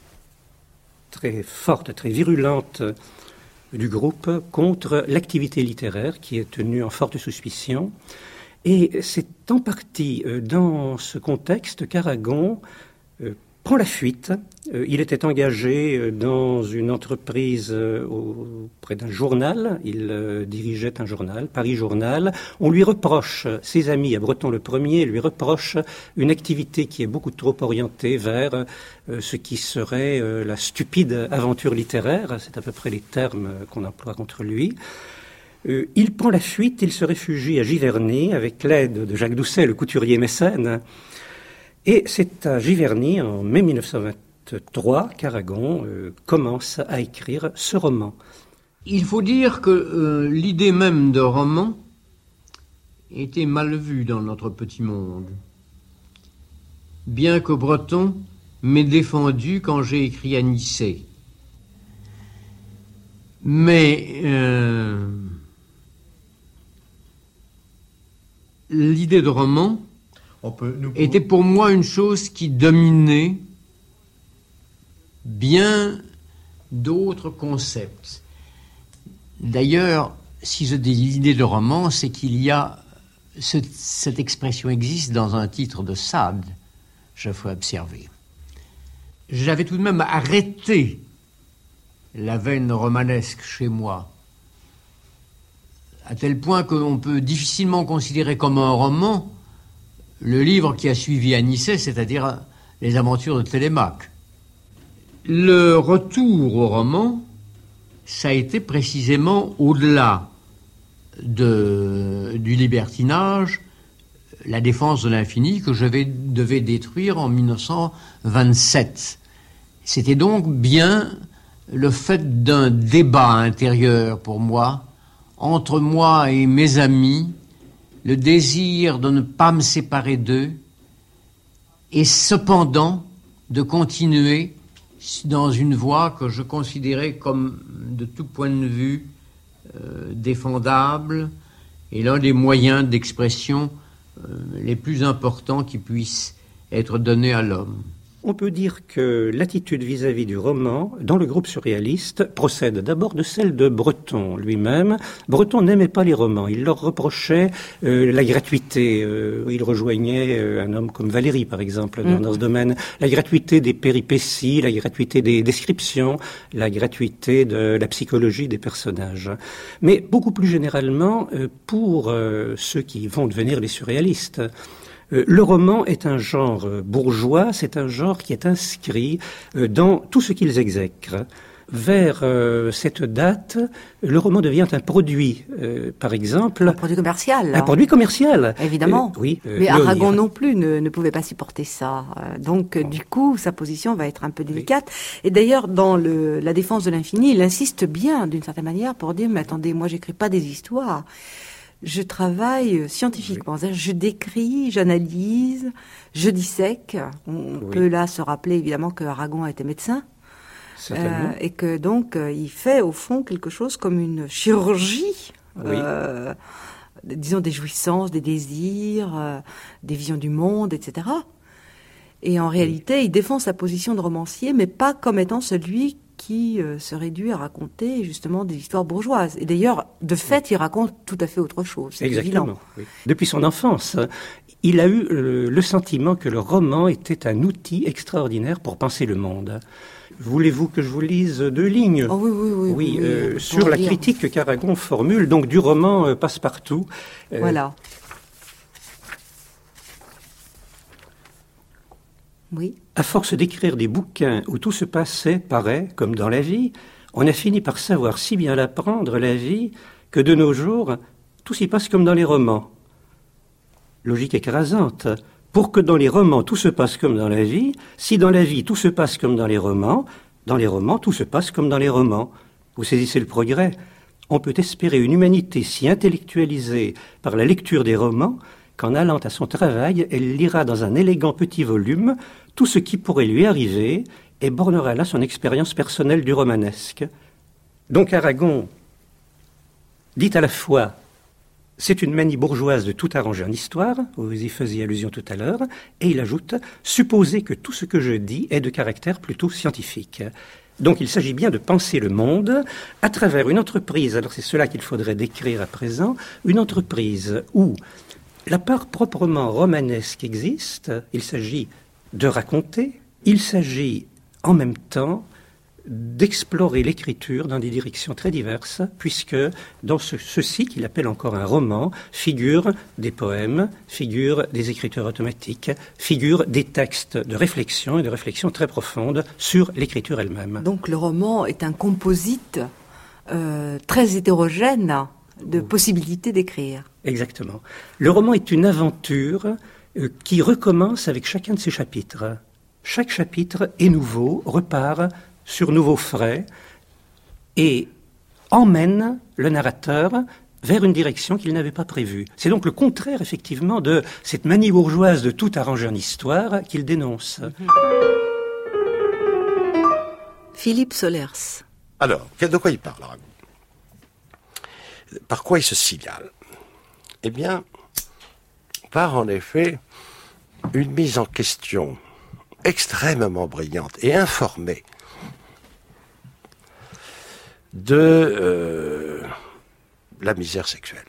très forte, très virulente euh, du groupe contre l'activité littéraire qui est tenue en forte suspicion. Et c'est en partie euh, dans ce contexte qu'Aragon euh, prend la fuite. Euh, il était engagé euh, dans une entreprise euh, auprès d'un journal. Il euh, dirigeait un journal, Paris Journal. On lui reproche, ses amis à Breton le Premier lui reprochent une activité qui est beaucoup trop orientée vers euh, ce qui serait euh, la stupide aventure littéraire. C'est à peu près les termes euh, qu'on emploie contre lui. Euh, il prend la fuite, il se réfugie à Giverny avec l'aide de Jacques Doucet, le couturier mécène. Et c'est à Giverny, en mai mille neuf cent vingt-trois, qu'Aragon euh, commence à écrire ce roman. Il faut dire que euh, l'idée même de roman était mal vue dans notre petit monde. Bien que Breton m'ait défendu quand j'ai écrit Anicet. Mais... Euh, l'idée de roman On peut, nous était pour moi une chose qui dominait bien d'autres concepts. D'ailleurs, si je dis l'idée de roman, c'est qu'il y a... Ce, cette expression existe dans un titre de Sade, je fais observer. J'avais tout de même arrêté la veine romanesque chez moi, à tel point qu'on peut difficilement considérer comme un roman le livre qui a suivi Anicet, c'est-à-dire Les aventures de Télémaque. Le retour au roman, ça a été précisément au-delà de, du libertinage, La Défense de l'infini, que je vais, devais détruire en mille neuf cent vingt-sept. C'était donc bien le fait d'un débat intérieur pour moi, entre moi et mes amis, le désir de ne pas me séparer d'eux, et cependant de continuer dans une voie que je considérais comme, de tout point de vue, euh, défendable, et l'un des moyens d'expression euh, les plus importants qui puissent être donnés à l'homme. On peut dire que l'attitude vis-à-vis du roman, dans le groupe surréaliste, procède d'abord de celle de Breton lui-même. Breton n'aimait pas les romans. Il leur reprochait euh, la gratuité. Euh, il rejoignait euh, un homme comme Valéry, par exemple, dans, mmh. dans ce domaine. La gratuité des péripéties, la gratuité des descriptions, la gratuité de la psychologie des personnages. Mais beaucoup plus généralement, euh, pour euh, ceux qui vont devenir les surréalistes, le roman est un genre bourgeois, c'est un genre qui est inscrit dans tout ce qu'ils exècrent. Vers euh, cette date, le roman devient un produit, euh, par exemple... Un produit commercial. Un produit commercial. Évidemment. Euh, oui. Euh, Mais Aragon non plus ne, ne pouvait pas supporter ça. Euh, donc, oh. du coup, sa position va être un peu délicate. Oui. Et d'ailleurs, dans le, la défense de l'infini, il insiste bien, d'une certaine manière, pour dire, mais attendez, moi, j'écris pas des histoires. Je travaille scientifiquement, oui. Je décris, j'analyse, je dissèque. On oui. peut là se rappeler évidemment que Aragon a été médecin euh, et que donc euh, il fait au fond quelque chose comme une chirurgie, oui. euh, disons des jouissances, des désirs, euh, des visions du monde, et cetera. Et en réalité, oui. il défend sa position de romancier, mais pas comme étant celui qui euh, se réduit à raconter justement des histoires bourgeoises. Et d'ailleurs, de fait, il raconte tout à fait autre chose. C'est exactement. Oui. Depuis son enfance, il a eu le, le sentiment que le roman était un outil extraordinaire pour penser le monde. Voulez-vous que je vous lise deux lignes ? Oh oui, oui, oui. Oui, oui, euh, oui sur la dire. critique qu'Aragon formule, donc du roman euh, Passe-Partout. Euh, voilà. Oui. À force d'écrire des bouquins où tout se passait, paraît, comme dans la vie, on a fini par savoir si bien l'apprendre, la vie, que de nos jours, tout s'y passe comme dans les romans. Logique écrasante. Pour que dans les romans tout se passe comme dans la vie, si dans la vie tout se passe comme dans les romans, dans les romans tout se passe comme dans les romans. Vous saisissez le progrès ? On peut espérer une humanité si intellectualisée par la lecture des romans qu'en allant à son travail, elle lira dans un élégant petit volume tout ce qui pourrait lui arriver et bornera là son expérience personnelle du romanesque. Donc Aragon dit à la fois « c'est une manie bourgeoise de tout arranger en histoire », vous y faisiez allusion tout à l'heure, et il ajoute « supposez que tout ce que je dis est de caractère plutôt scientifique ». Donc il s'agit bien de penser le monde à travers une entreprise, alors c'est cela qu'il faudrait décrire à présent, une entreprise où la part proprement romanesque existe, il s'agit de raconter, il s'agit en même temps d'explorer l'écriture dans des directions très diverses, puisque dans ce, ceci qu'il appelle encore un roman, figurent des poèmes, figurent des écritures automatiques, figurent des textes de réflexion et de réflexion très profonde sur l'écriture elle-même. Donc le roman est un composite euh, très hétérogène de oh. possibilités d'écrire. Exactement. Le roman est une aventure euh, qui recommence avec chacun de ses chapitres. Chaque chapitre est nouveau, repart sur nouveaux frais et emmène le narrateur vers une direction qu'il n'avait pas prévue. C'est donc le contraire, effectivement, de cette manie bourgeoise de tout arranger en histoire qu'il dénonce. Mmh. Philippe Solers. Alors, de quoi il parle, Aragon ? Par quoi il se signale ? Eh bien, par en effet une mise en question extrêmement brillante et informée de euh, la misère sexuelle.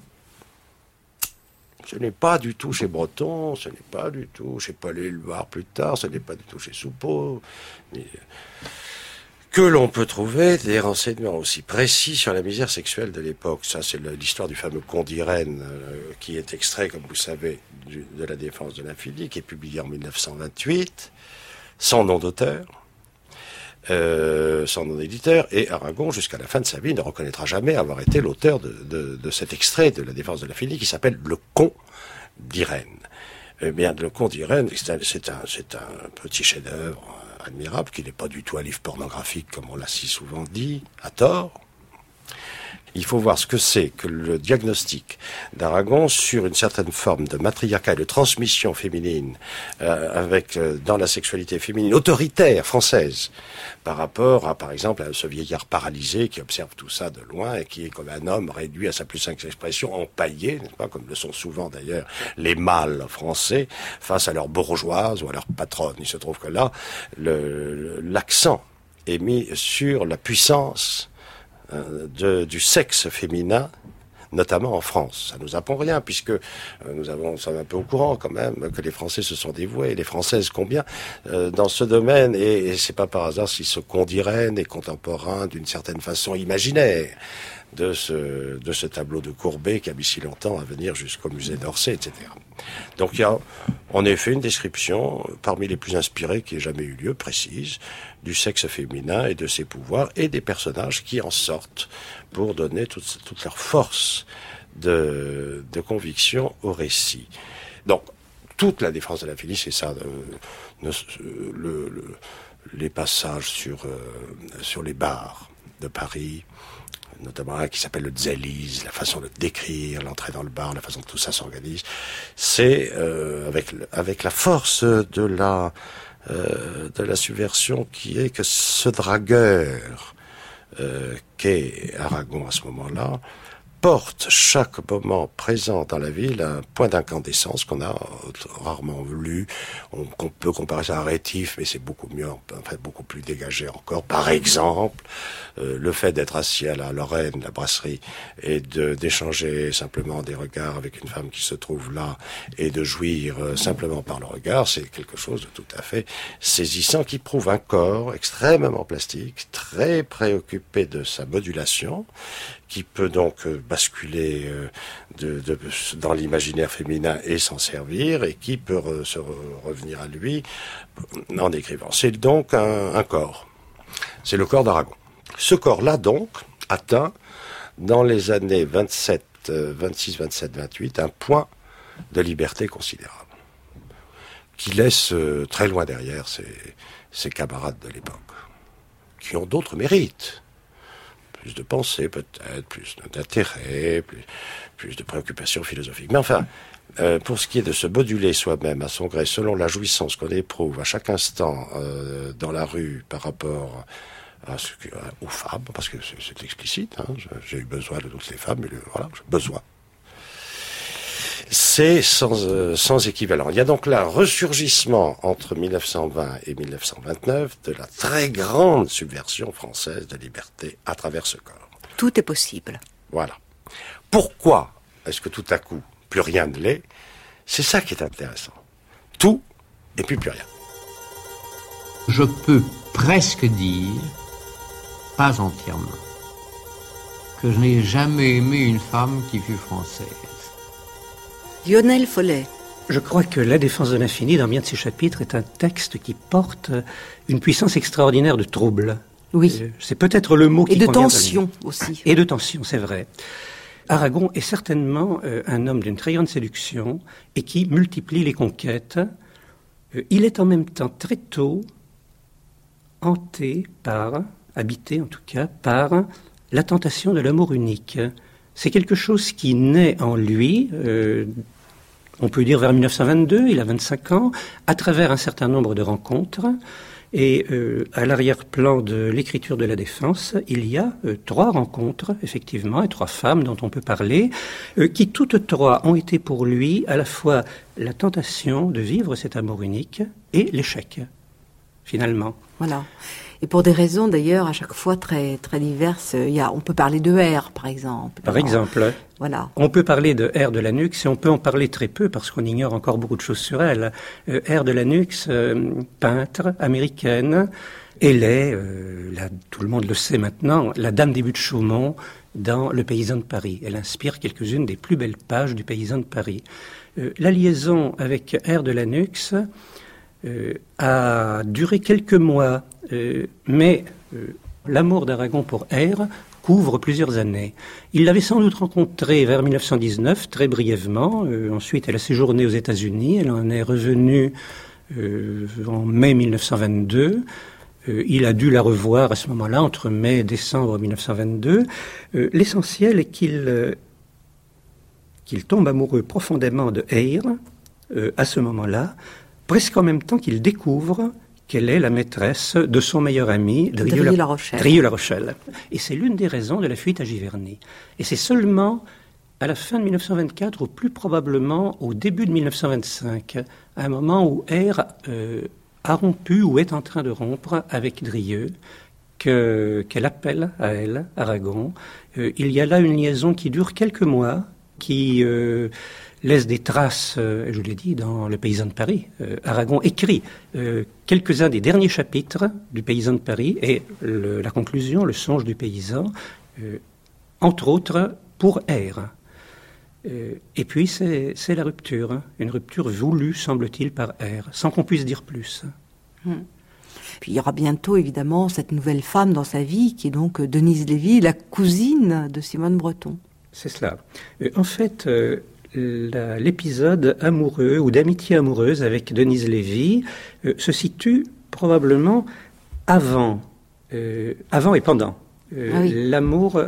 Ce n'est pas du tout chez Breton, ce n'est pas du tout chez Paul Éluard plus tard, ce n'est pas du tout chez Soupeau, mais que l'on peut trouver des renseignements aussi précis sur la misère sexuelle de l'époque. Ça, c'est l'histoire du fameux Conte d'Irène, euh, qui est extrait, comme vous savez, du, de la défense de l'infini, qui est publié en mille neuf cent vingt-huit, sans nom d'auteur, euh, sans nom d'éditeur, et Aragon, jusqu'à la fin de sa vie, ne reconnaîtra jamais avoir été l'auteur de, de, de cet extrait de la défense de l'infini, qui s'appelle Le Conte d'Irène. Eh bien, Le Conte d'Irène, c'est un, c'est un, c'est un petit chef-d'œuvre admirable, qui n'est pas du tout un livre pornographique, comme on l'a si souvent dit, à tort. Il faut voir ce que c'est que le diagnostic d'Aragon sur une certaine forme de matriarcat et de transmission féminine euh, avec euh, dans la sexualité féminine autoritaire française par rapport à, par exemple, à ce vieillard paralysé qui observe tout ça de loin et qui est comme un homme réduit à sa plus simple expression, empaillé, n'est-ce pas, comme le sont souvent d'ailleurs les mâles français face à leur bourgeoise ou à leur patronne. Il se trouve que là, le, l'accent est mis sur la puissance De, du sexe féminin, notamment en France. Ça nous apprend rien, puisque euh, nous avons, nous sommes un peu au courant quand même que les Français se sont dévoués, les Françaises combien, euh, dans ce domaine, et, et c'est pas par hasard si ce qu'on dirait est contemporain d'une certaine façon imaginaire de ce, de ce tableau de Courbet qui a mis si longtemps à venir jusqu'au musée d'Orsay, et cetera. Donc il y a en effet une description parmi les plus inspirées qui ait jamais eu lieu, précise, du sexe féminin et de ses pouvoirs et des personnages qui en sortent pour donner toute, toute leur force de, de conviction au récit. Donc toute la défense de la Félice, c'est ça, euh, le, le, les passages sur, euh, sur les bars de Paris, notamment un qui s'appelle le Zélise, la façon de décrire l'entrée dans le bar, la façon dont tout ça s'organise, c'est euh, avec avec la force de la euh, de la subversion qui est que ce dragueur euh, qu'est Aragon à ce moment-là porte chaque moment présent dans la ville un point d'incandescence qu'on a rarement lu, on, qu'on peut comparer ça à Rétif, mais c'est beaucoup mieux, en fait beaucoup plus dégagé encore. Par exemple, euh, le fait d'être assis à la Lorraine, la brasserie, et de d'échanger simplement des regards avec une femme qui se trouve là, et de jouir euh, simplement par le regard, c'est quelque chose de tout à fait saisissant, qui prouve un corps extrêmement plastique, très préoccupé de sa modulation, qui peut donc euh, basculer euh, de, de, dans l'imaginaire féminin et s'en servir, et qui peut re, se re, revenir à lui en écrivant. C'est donc un, un corps. C'est le corps d'Aragon. Ce corps-là, donc, atteint, dans les années vingt-sept, vingt-six, vingt-sept, vingt-huit, un point de liberté considérable, qui laisse euh, très loin derrière ses, ses camarades de l'époque, qui ont d'autres mérites. Plus de pensée peut-être, plus d'intérêt, plus, plus de préoccupations philosophiques. Mais enfin, euh, pour ce qui est de se moduler soi-même à son gré, selon la jouissance qu'on éprouve à chaque instant euh, dans la rue par rapport à ce que, à, aux femmes, parce que c'est, c'est explicite, hein, j'ai eu besoin de toutes les femmes, mais le, voilà, j'ai besoin. C'est sans, euh, sans équivalent. Il y a donc là un ressurgissement entre mille neuf cent vingt et mille neuf cent vingt-neuf de la très grande subversion française de liberté à travers ce corps. Tout est possible. Voilà. Pourquoi est-ce que tout à coup, plus rien ne l'est? C'est ça qui est intéressant. Tout et puis plus rien. Je peux presque dire, pas entièrement, que je n'ai jamais aimé une femme qui fût française. Lionel Follet. Je crois que La défense de l'infini, dans bien de ses chapitres, est un texte qui porte une puissance extraordinaire de trouble. Oui. C'est peut-être le mot qui Et de convient tension aussi. Et de tension, c'est vrai. Aragon est certainement euh, un homme d'une très grande séduction et qui multiplie les conquêtes. Euh, il est en même temps très tôt hanté par, habité en tout cas, par la tentation de l'amour unique. C'est quelque chose qui naît en lui, euh, on peut dire vers mille neuf cent vingt-deux, il a vingt-cinq ans, à travers un certain nombre de rencontres. Et euh, à l'arrière-plan de l'écriture de La Défense, il y a euh, trois rencontres, effectivement, et trois femmes dont on peut parler, euh, qui toutes trois ont été pour lui à la fois la tentation de vivre cet amour unique et l'échec, finalement. Voilà. Et pour des raisons d'ailleurs à chaque fois très très diverses. Il y a, on peut parler de R par exemple. Par exemple. Voilà. On peut parler de R de Lanux et on peut en parler très peu parce qu'on ignore encore beaucoup de choses sur elle. Euh, R de Lanux, euh, peintre américaine, elle est, euh, là, tout le monde le sait maintenant, la dame des buts de Chaumont dans Le Paysan de Paris. Elle inspire quelques-unes des plus belles pages du Paysan de Paris. Euh, la liaison avec R de Lanux euh, a duré quelques mois. Euh, mais euh, l'amour d'Aragon pour R couvre plusieurs années. Il l'avait sans doute rencontrée vers mille neuf cent dix-neuf, très brièvement. Euh, ensuite, elle a séjourné aux États-Unis. Elle en est revenue euh, en mai mille neuf cent vingt-deux. Euh, il a dû la revoir à ce moment-là, entre mai et décembre mille neuf cent vingt-deux. Euh, l'essentiel est qu'il, euh, qu'il tombe amoureux profondément de Eyre, euh, à ce moment-là, presque en même temps qu'il découvre qu'elle est la maîtresse de son meilleur ami, Drieux-La Rochelle. Drieux-La Rochelle. Et c'est l'une des raisons de la fuite à Giverny. Et c'est seulement à la fin de mille neuf cent vingt-quatre, ou plus probablement au début de mille neuf cent vingt-cinq, à un moment où Eyre euh, a rompu ou est en train de rompre avec Drieux, que, qu'elle appelle à elle, Aragon. Euh, il y a là une liaison qui dure quelques mois, qui euh, laisse des traces, euh, je l'ai dit, dans Le Paysan de Paris. Euh, Aragon écrit euh, quelques-uns des derniers chapitres du Paysan de Paris, et le, la conclusion, le songe du paysan, euh, entre autres pour Eyre. Euh, et puis c'est, c'est la rupture, hein, une rupture voulue, semble-t-il, par Eyre, sans qu'on puisse dire plus. Hum. Puis il y aura bientôt, évidemment, cette nouvelle femme dans sa vie, qui est donc Denise Lévy, la cousine de Simone Breton. C'est cela. Euh, en fait, euh, la, l'épisode amoureux ou d'amitié amoureuse avec Denise Lévy euh, se situe probablement avant, euh, avant et pendant. Euh, ah oui. L'amour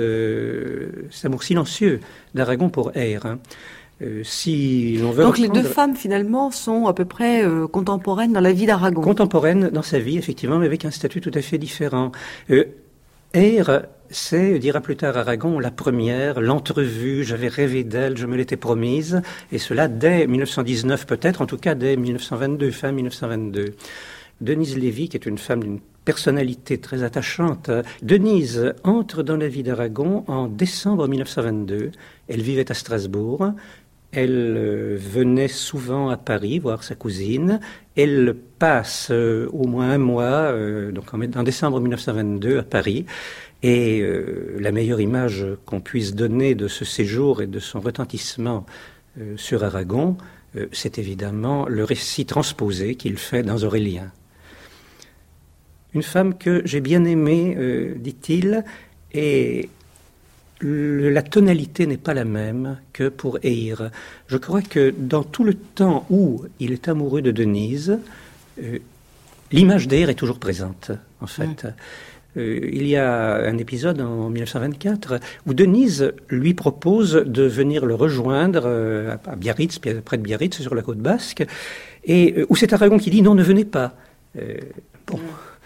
de cet amour silencieux d'Aragon pour Eyre. Hein. Euh, si l'on veut Donc reprendre... les deux femmes finalement sont à peu près euh, contemporaines dans la vie d'Aragon. Contemporaines dans sa vie, effectivement, mais avec un statut tout à fait différent. Euh, Eyre, c'est, dira plus tard Aragon, la première, l'entrevue, j'avais rêvé d'elle, je me l'étais promise, et cela dès mille neuf cent dix-neuf peut-être, en tout cas dès mille neuf cent vingt-deux, fin mille neuf cent vingt-deux. Denise Lévy, qui est une femme d'une personnalité très attachante. Denise entre dans la vie d'Aragon en décembre mille neuf cent vingt-deux. Elle vivait à Strasbourg. Elle euh, venait souvent à Paris voir sa cousine. Elle passe euh, au moins un mois, euh, donc en, en décembre mille neuf cent vingt-deux, à Paris. Et euh, la meilleure image qu'on puisse donner de ce séjour et de son retentissement euh, sur Aragon, euh, c'est évidemment le récit transposé qu'il fait dans Aurélien. Une femme que j'ai bien aimée, euh, dit-il, et le, la tonalité n'est pas la même que pour Eyre. Je crois que dans tout le temps où il est amoureux de Denise, euh, l'image d'Eyre est toujours présente, en fait. Mmh. Euh, il y a un épisode en mille neuf cent vingt-quatre où Denise lui propose de venir le rejoindre euh, à Biarritz, près de Biarritz, sur la côte basque, et euh, où c'est Aragon qui dit « non, ne venez pas euh, ». Bon...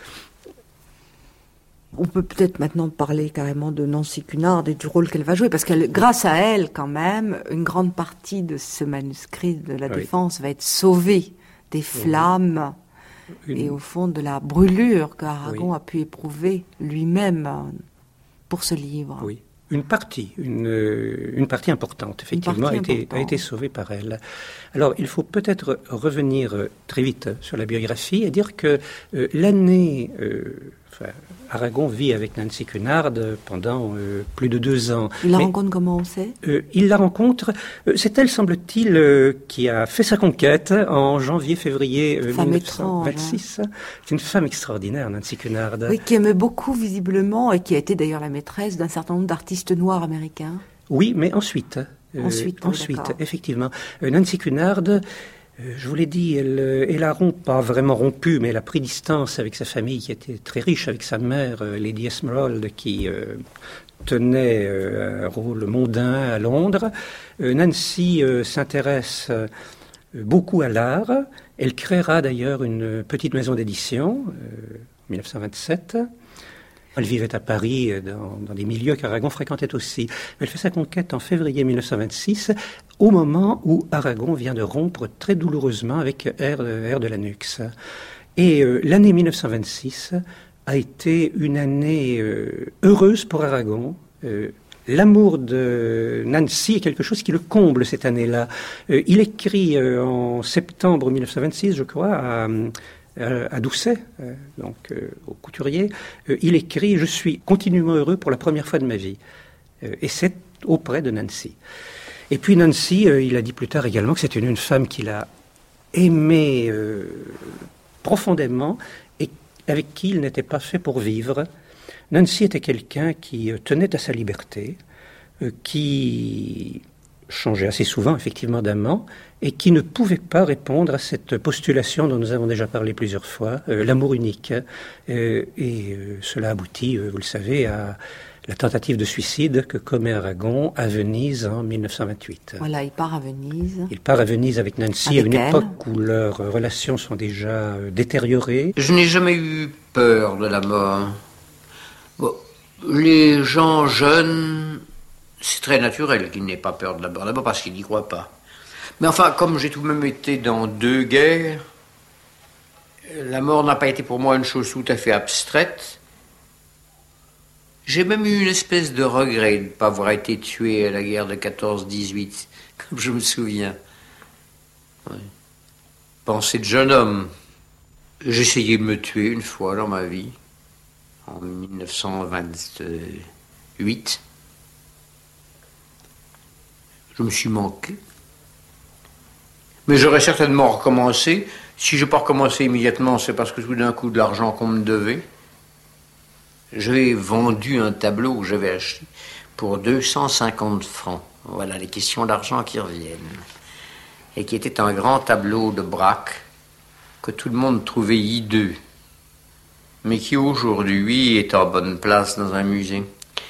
On peut peut-être maintenant parler carrément de Nancy Cunard et du rôle qu'elle va jouer, parce que grâce à elle, quand même, une grande partie de ce manuscrit de la oui. Défense va être sauvée des flammes une... et au fond de la brûlure qu'Aragon oui. a pu éprouver lui-même pour ce livre. Oui, une partie, une, une partie importante, effectivement, partie a, été, importante. a été sauvée par elle. Alors, il faut peut-être revenir très vite sur la biographie et dire que euh, l'année... Euh, enfin, Aragon vit avec Nancy Cunard pendant euh, plus de deux ans. Il la Mais, rencontre comment on sait euh, Il la rencontre, euh, c'est elle, semble-t-il, euh, qui a fait sa conquête en janvier-février euh, mille neuf cent vingt-six. Hein. C'est une femme extraordinaire, Nancy Cunard. Oui, qui aimait beaucoup, visiblement, et qui a été d'ailleurs la maîtresse d'un certain nombre d'artistes noirs américains. Oui, mais ensuite. Euh, ensuite, ensuite, oui, effectivement. Euh, Nancy Cunard... Je vous l'ai dit, elle, elle a rompu, pas vraiment rompu, mais elle a pris distance avec sa famille qui était très riche, avec sa mère, Lady Esmeralda, qui euh, tenait euh, un rôle mondain à Londres. Euh, Nancy euh, s'intéresse euh, beaucoup à l'art. Elle créera d'ailleurs une petite maison d'édition, euh, en mille neuf cent vingt-sept. Elle vivait à Paris, dans, dans des milieux qu'Aragon fréquentait aussi. Elle fait sa conquête en février mille neuf cent vingt-six, au moment où Aragon vient de rompre très douloureusement avec Eyre, Eyre de Lanux. Et euh, l'année mille neuf cent vingt-six a été une année euh, heureuse pour Aragon. Euh, L'amour de Nancy est quelque chose qui le comble cette année-là. Euh, il écrit euh, en septembre mille neuf cent vingt-six, je crois, à... à Doucet, euh, donc euh, au couturier, euh, il écrit « Je suis continuellement heureux pour la première fois de ma vie euh, ». Et c'est auprès de Nancy. Et puis Nancy, euh, il a dit plus tard également que c'était une, une femme qu'il a aimée euh, profondément et avec qui il n'était pas fait pour vivre. Nancy était quelqu'un qui euh, tenait à sa liberté, euh, qui changeait assez souvent, effectivement, d'amant, et qui ne pouvait pas répondre à cette postulation dont nous avons déjà parlé plusieurs fois, euh, l'amour unique. Euh, et euh, cela aboutit, euh, vous le savez, à la tentative de suicide que commet Aragon à Venise en mille neuf cent vingt-huit. Voilà, il part à Venise. Il part à Venise avec Nancy Avec à une elle. époque où leurs relations sont déjà euh, détériorées. Je n'ai jamais eu peur de la mort. Bon, les gens jeunes, c'est très naturel qu'ils n'aient pas peur de la mort, d'abord parce qu'ils n'y croient pas. Mais enfin, comme j'ai tout de même été dans deux guerres, la mort n'a pas été pour moi une chose tout à fait abstraite. J'ai même eu une espèce de regret de ne pas avoir été tué à la guerre de quatorze dix-huit, comme je me souviens. Ouais. Pensée de jeune homme. J'ai essayé de me tuer une fois dans ma vie, en mille neuf cent vingt-huit. Je me suis manqué. Mais j'aurais certainement recommencé. Si je n'ai pas recommencé immédiatement, c'est parce que tout d'un coup, de l'argent qu'on me devait. J'ai vendu un tableau que j'avais acheté pour deux cent cinquante francs. Voilà les questions d'argent qui reviennent. Et qui était un grand tableau de Braque que tout le monde trouvait hideux, mais qui aujourd'hui est en bonne place dans un musée.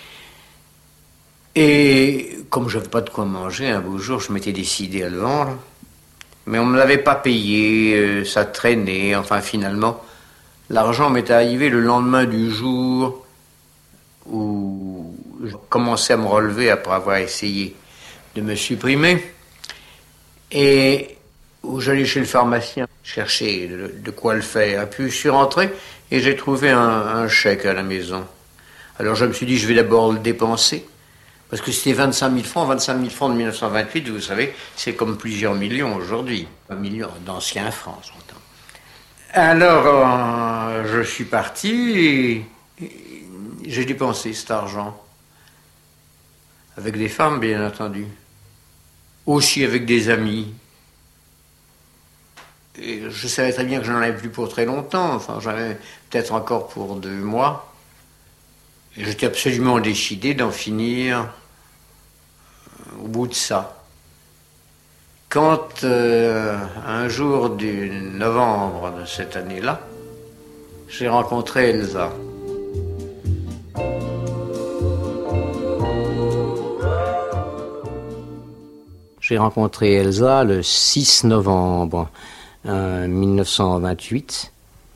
Et comme je n'avais pas de quoi manger, un beau jour, je m'étais décidé à le vendre. Mais on ne me l'avait pas payé, euh, ça traînait, enfin finalement, l'argent m'est arrivé le lendemain du jour où je commençais à me relever après avoir essayé de me supprimer, et où j'allais chez le pharmacien chercher de, de quoi le faire. Et puis je suis rentré et j'ai trouvé un, un chèque à la maison. Alors je me suis dit, je vais d'abord le dépenser. Parce que c'était vingt-cinq mille francs, vingt-cinq mille francs de mille neuf cent vingt-huit, vous savez, c'est comme plusieurs millions aujourd'hui. Un million d'anciens francs, j'entends. Alors, euh, je suis parti et, et j'ai dépensé cet argent. Avec des femmes, bien entendu. Aussi avec des amis. Et je savais très bien que je n'en avais plus pour très longtemps. Enfin, j'en avais peut-être encore pour deux mois. Et j'étais absolument décidé d'en finir au bout de ça. Quand, euh, un jour du novembre de cette année-là, j'ai rencontré Elsa. J'ai rencontré Elsa le six novembre euh, mille neuf cent vingt-huit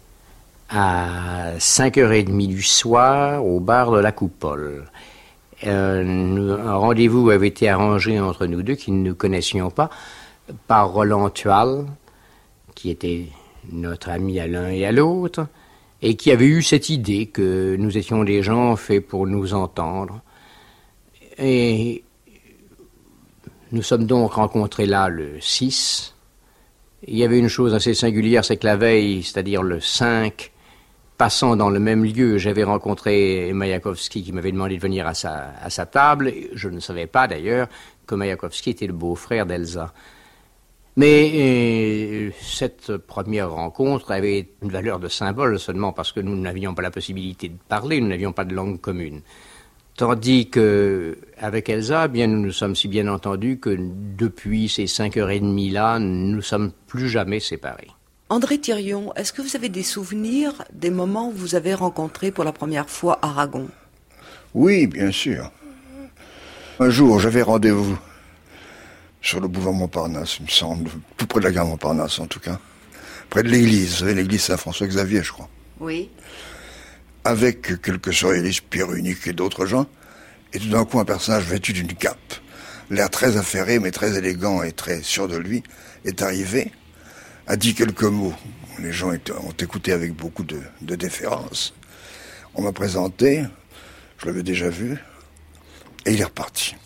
à cinq heures trente du soir au bar de la Coupole. Euh, nous, un rendez-vous avait été arrangé entre nous deux qui ne nous connaissions pas par Roland Tual, qui était notre ami à l'un et à l'autre, et qui avait eu cette idée que nous étions des gens faits pour nous entendre. Et nous sommes donc rencontrés là le six. Il y avait une chose assez singulière, c'est que la veille, c'est-à-dire le cinq, passant dans le même lieu, j'avais rencontré Mayakovsky qui m'avait demandé de venir à sa, à sa table. Je ne savais pas d'ailleurs que Mayakovsky était le beau-frère d'Elsa. Mais euh, cette première rencontre avait une valeur de symbole seulement parce que nous n'avions pas la possibilité de parler, nous n'avions pas de langue commune. Tandis que avec Elsa, bien, nous nous sommes si bien entendus que depuis ces cinq heures trente là, nous ne sommes plus jamais séparés. André Thirion, est-ce que vous avez des souvenirs des moments où vous avez rencontré pour la première fois Aragon? Oui, bien sûr. Un jour, j'avais rendez-vous sur le boulevard Montparnasse, il me semble, tout près de la gare Montparnasse en tout cas, près de l'église, vous savez, l'église Saint-François-Xavier, je crois. Oui. Avec quelques surréalistes, Pierre Unique et d'autres gens, et tout d'un coup un personnage vêtu d'une cape, l'air très affairé mais très élégant et très sûr de lui, est arrivé, a dit quelques mots. Les gens ont écouté avec beaucoup de, de déférence. On m'a présenté, je l'avais déjà vu, et il est reparti.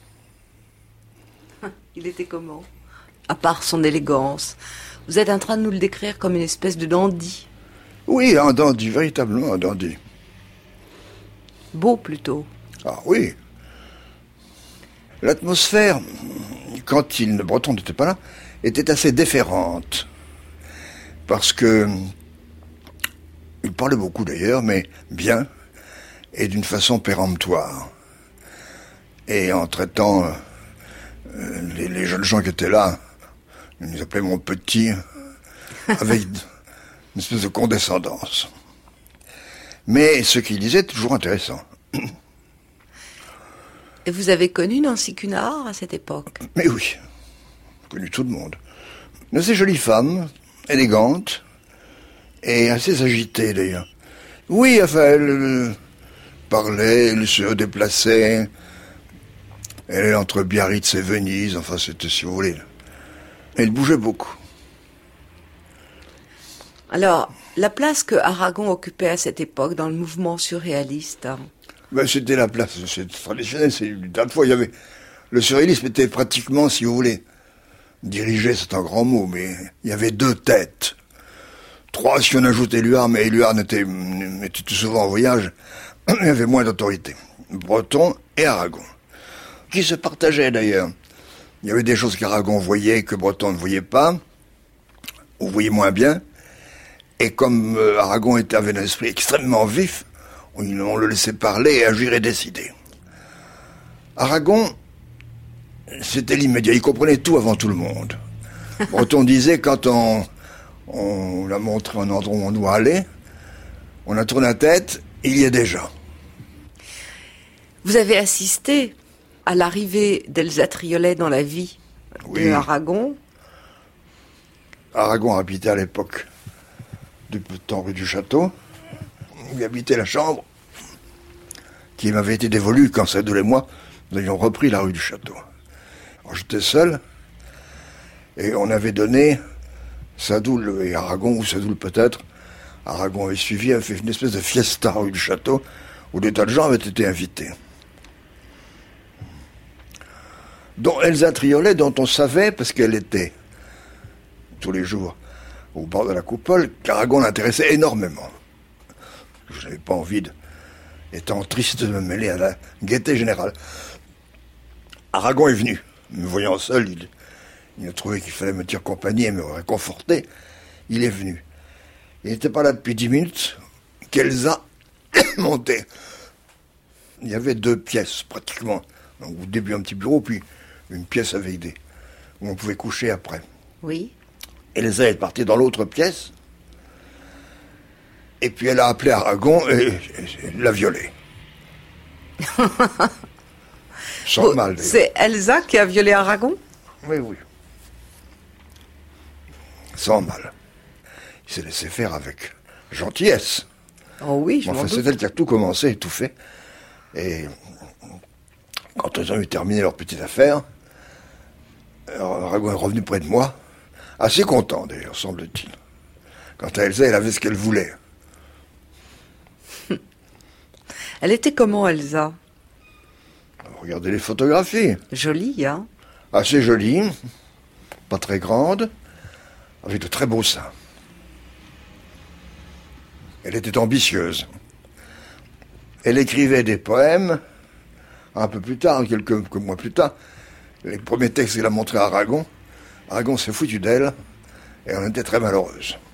Il était comment? À part son élégance, vous êtes en train de nous le décrire comme une espèce de dandy. Oui, un dandy, véritablement un dandy. Beau plutôt. Ah oui. L'atmosphère, quand il, Breton n'était pas là, était assez déférente. Parce que il parlait beaucoup d'ailleurs, mais bien, et d'une façon péremptoire. Et en traitant Euh, les, les jeunes gens qui étaient là, ils nous appelaient mon petit, avec une espèce de condescendance. Mais ce qu'il disait est toujours intéressant. Et vous avez connu Nancy Cunard à cette époque? Mais oui, j'ai connu tout le monde. Une assez jolie femme, élégante, et assez agitée d'ailleurs. Oui, enfin, elle euh, parlait, elle se déplaçait. Elle est entre Biarritz et Venise, enfin c'était, si vous voulez. Elle bougeait beaucoup. Alors, la place que Aragon occupait à cette époque dans le mouvement surréaliste. Hein. Ben, c'était la place, c'est traditionnel, c'est une tas de fois, il y avait... Le surréalisme était pratiquement, si vous voulez, dirigé, c'est un grand mot, mais il y avait deux têtes. Trois si on ajoute Éluard, mais Éluard était, était tout souvent en voyage, il y avait moins d'autorité. Breton et Aragon, qui se partageaient d'ailleurs. Il y avait des choses qu'Aragon voyait, que Breton ne voyait pas, ou voyait moins bien, et comme euh, Aragon était, avait un esprit extrêmement vif, on, on le laissait parler et agir et décider. Aragon, c'était l'immédiat, il comprenait tout avant tout le monde. Breton disait, quand on, on l'a montré un endroit où on doit aller, on a tourné la tête, il y est déjà. Vous avez assisté à l'arrivée d'Elsa Triolet dans la vie oui. de Aragon. Aragon habitait à l'époque du temps rue du Château. Il habitait la chambre qui m'avait été dévolue quand Sadoul et moi, nous avions repris la rue du Château. Alors, j'étais seul et on avait donné Sadoul et Aragon, ou Sadoul peut-être. Aragon avait suivi, avait fait une espèce de fiesta rue du Château où des tas de gens avaient été invités. Dont Elsa Triolet, dont on savait, parce qu'elle était tous les jours au bord de la coupole, qu'Aragon l'intéressait énormément. Je n'avais pas envie, de, étant triste, de me mêler à la gaieté générale. Aragon est venu. Me voyant seul, il, il a trouvé qu'il fallait me dire compagnie et me réconforter. Il est venu. Il n'était pas là depuis dix minutes qu'Elsa montait. Il y avait deux pièces, pratiquement. Donc, au début, un petit bureau, puis une pièce avec des... où on pouvait coucher après. Oui. Elsa est partie dans l'autre pièce, et puis elle a appelé Aragon et, et, et l'a violé. Sans oh, mal. C'est Elsa qui a violé Aragon? Oui, oui. Sans mal. Il s'est laissé faire avec gentillesse. Oh oui, je enfin, m'en doute. c'est elle qui a tout commencé et tout fait. Et quand ils ont eu terminé leur petite affaire, Aragon est revenu près de moi, assez content d'ailleurs, semble-t-il. Quant à Elsa, elle avait ce qu'elle voulait. Elle était comment, Elsa? Regardez les photographies. Jolie, hein? Assez jolie, pas très grande, avec de très beaux seins. Elle était ambitieuse. Elle écrivait des poèmes, un peu plus tard, quelques, quelques mois plus tard. Les premiers textes qu'elle a montrés à Aragon, Aragon s'est foutu d'elle, et on était très malheureuse.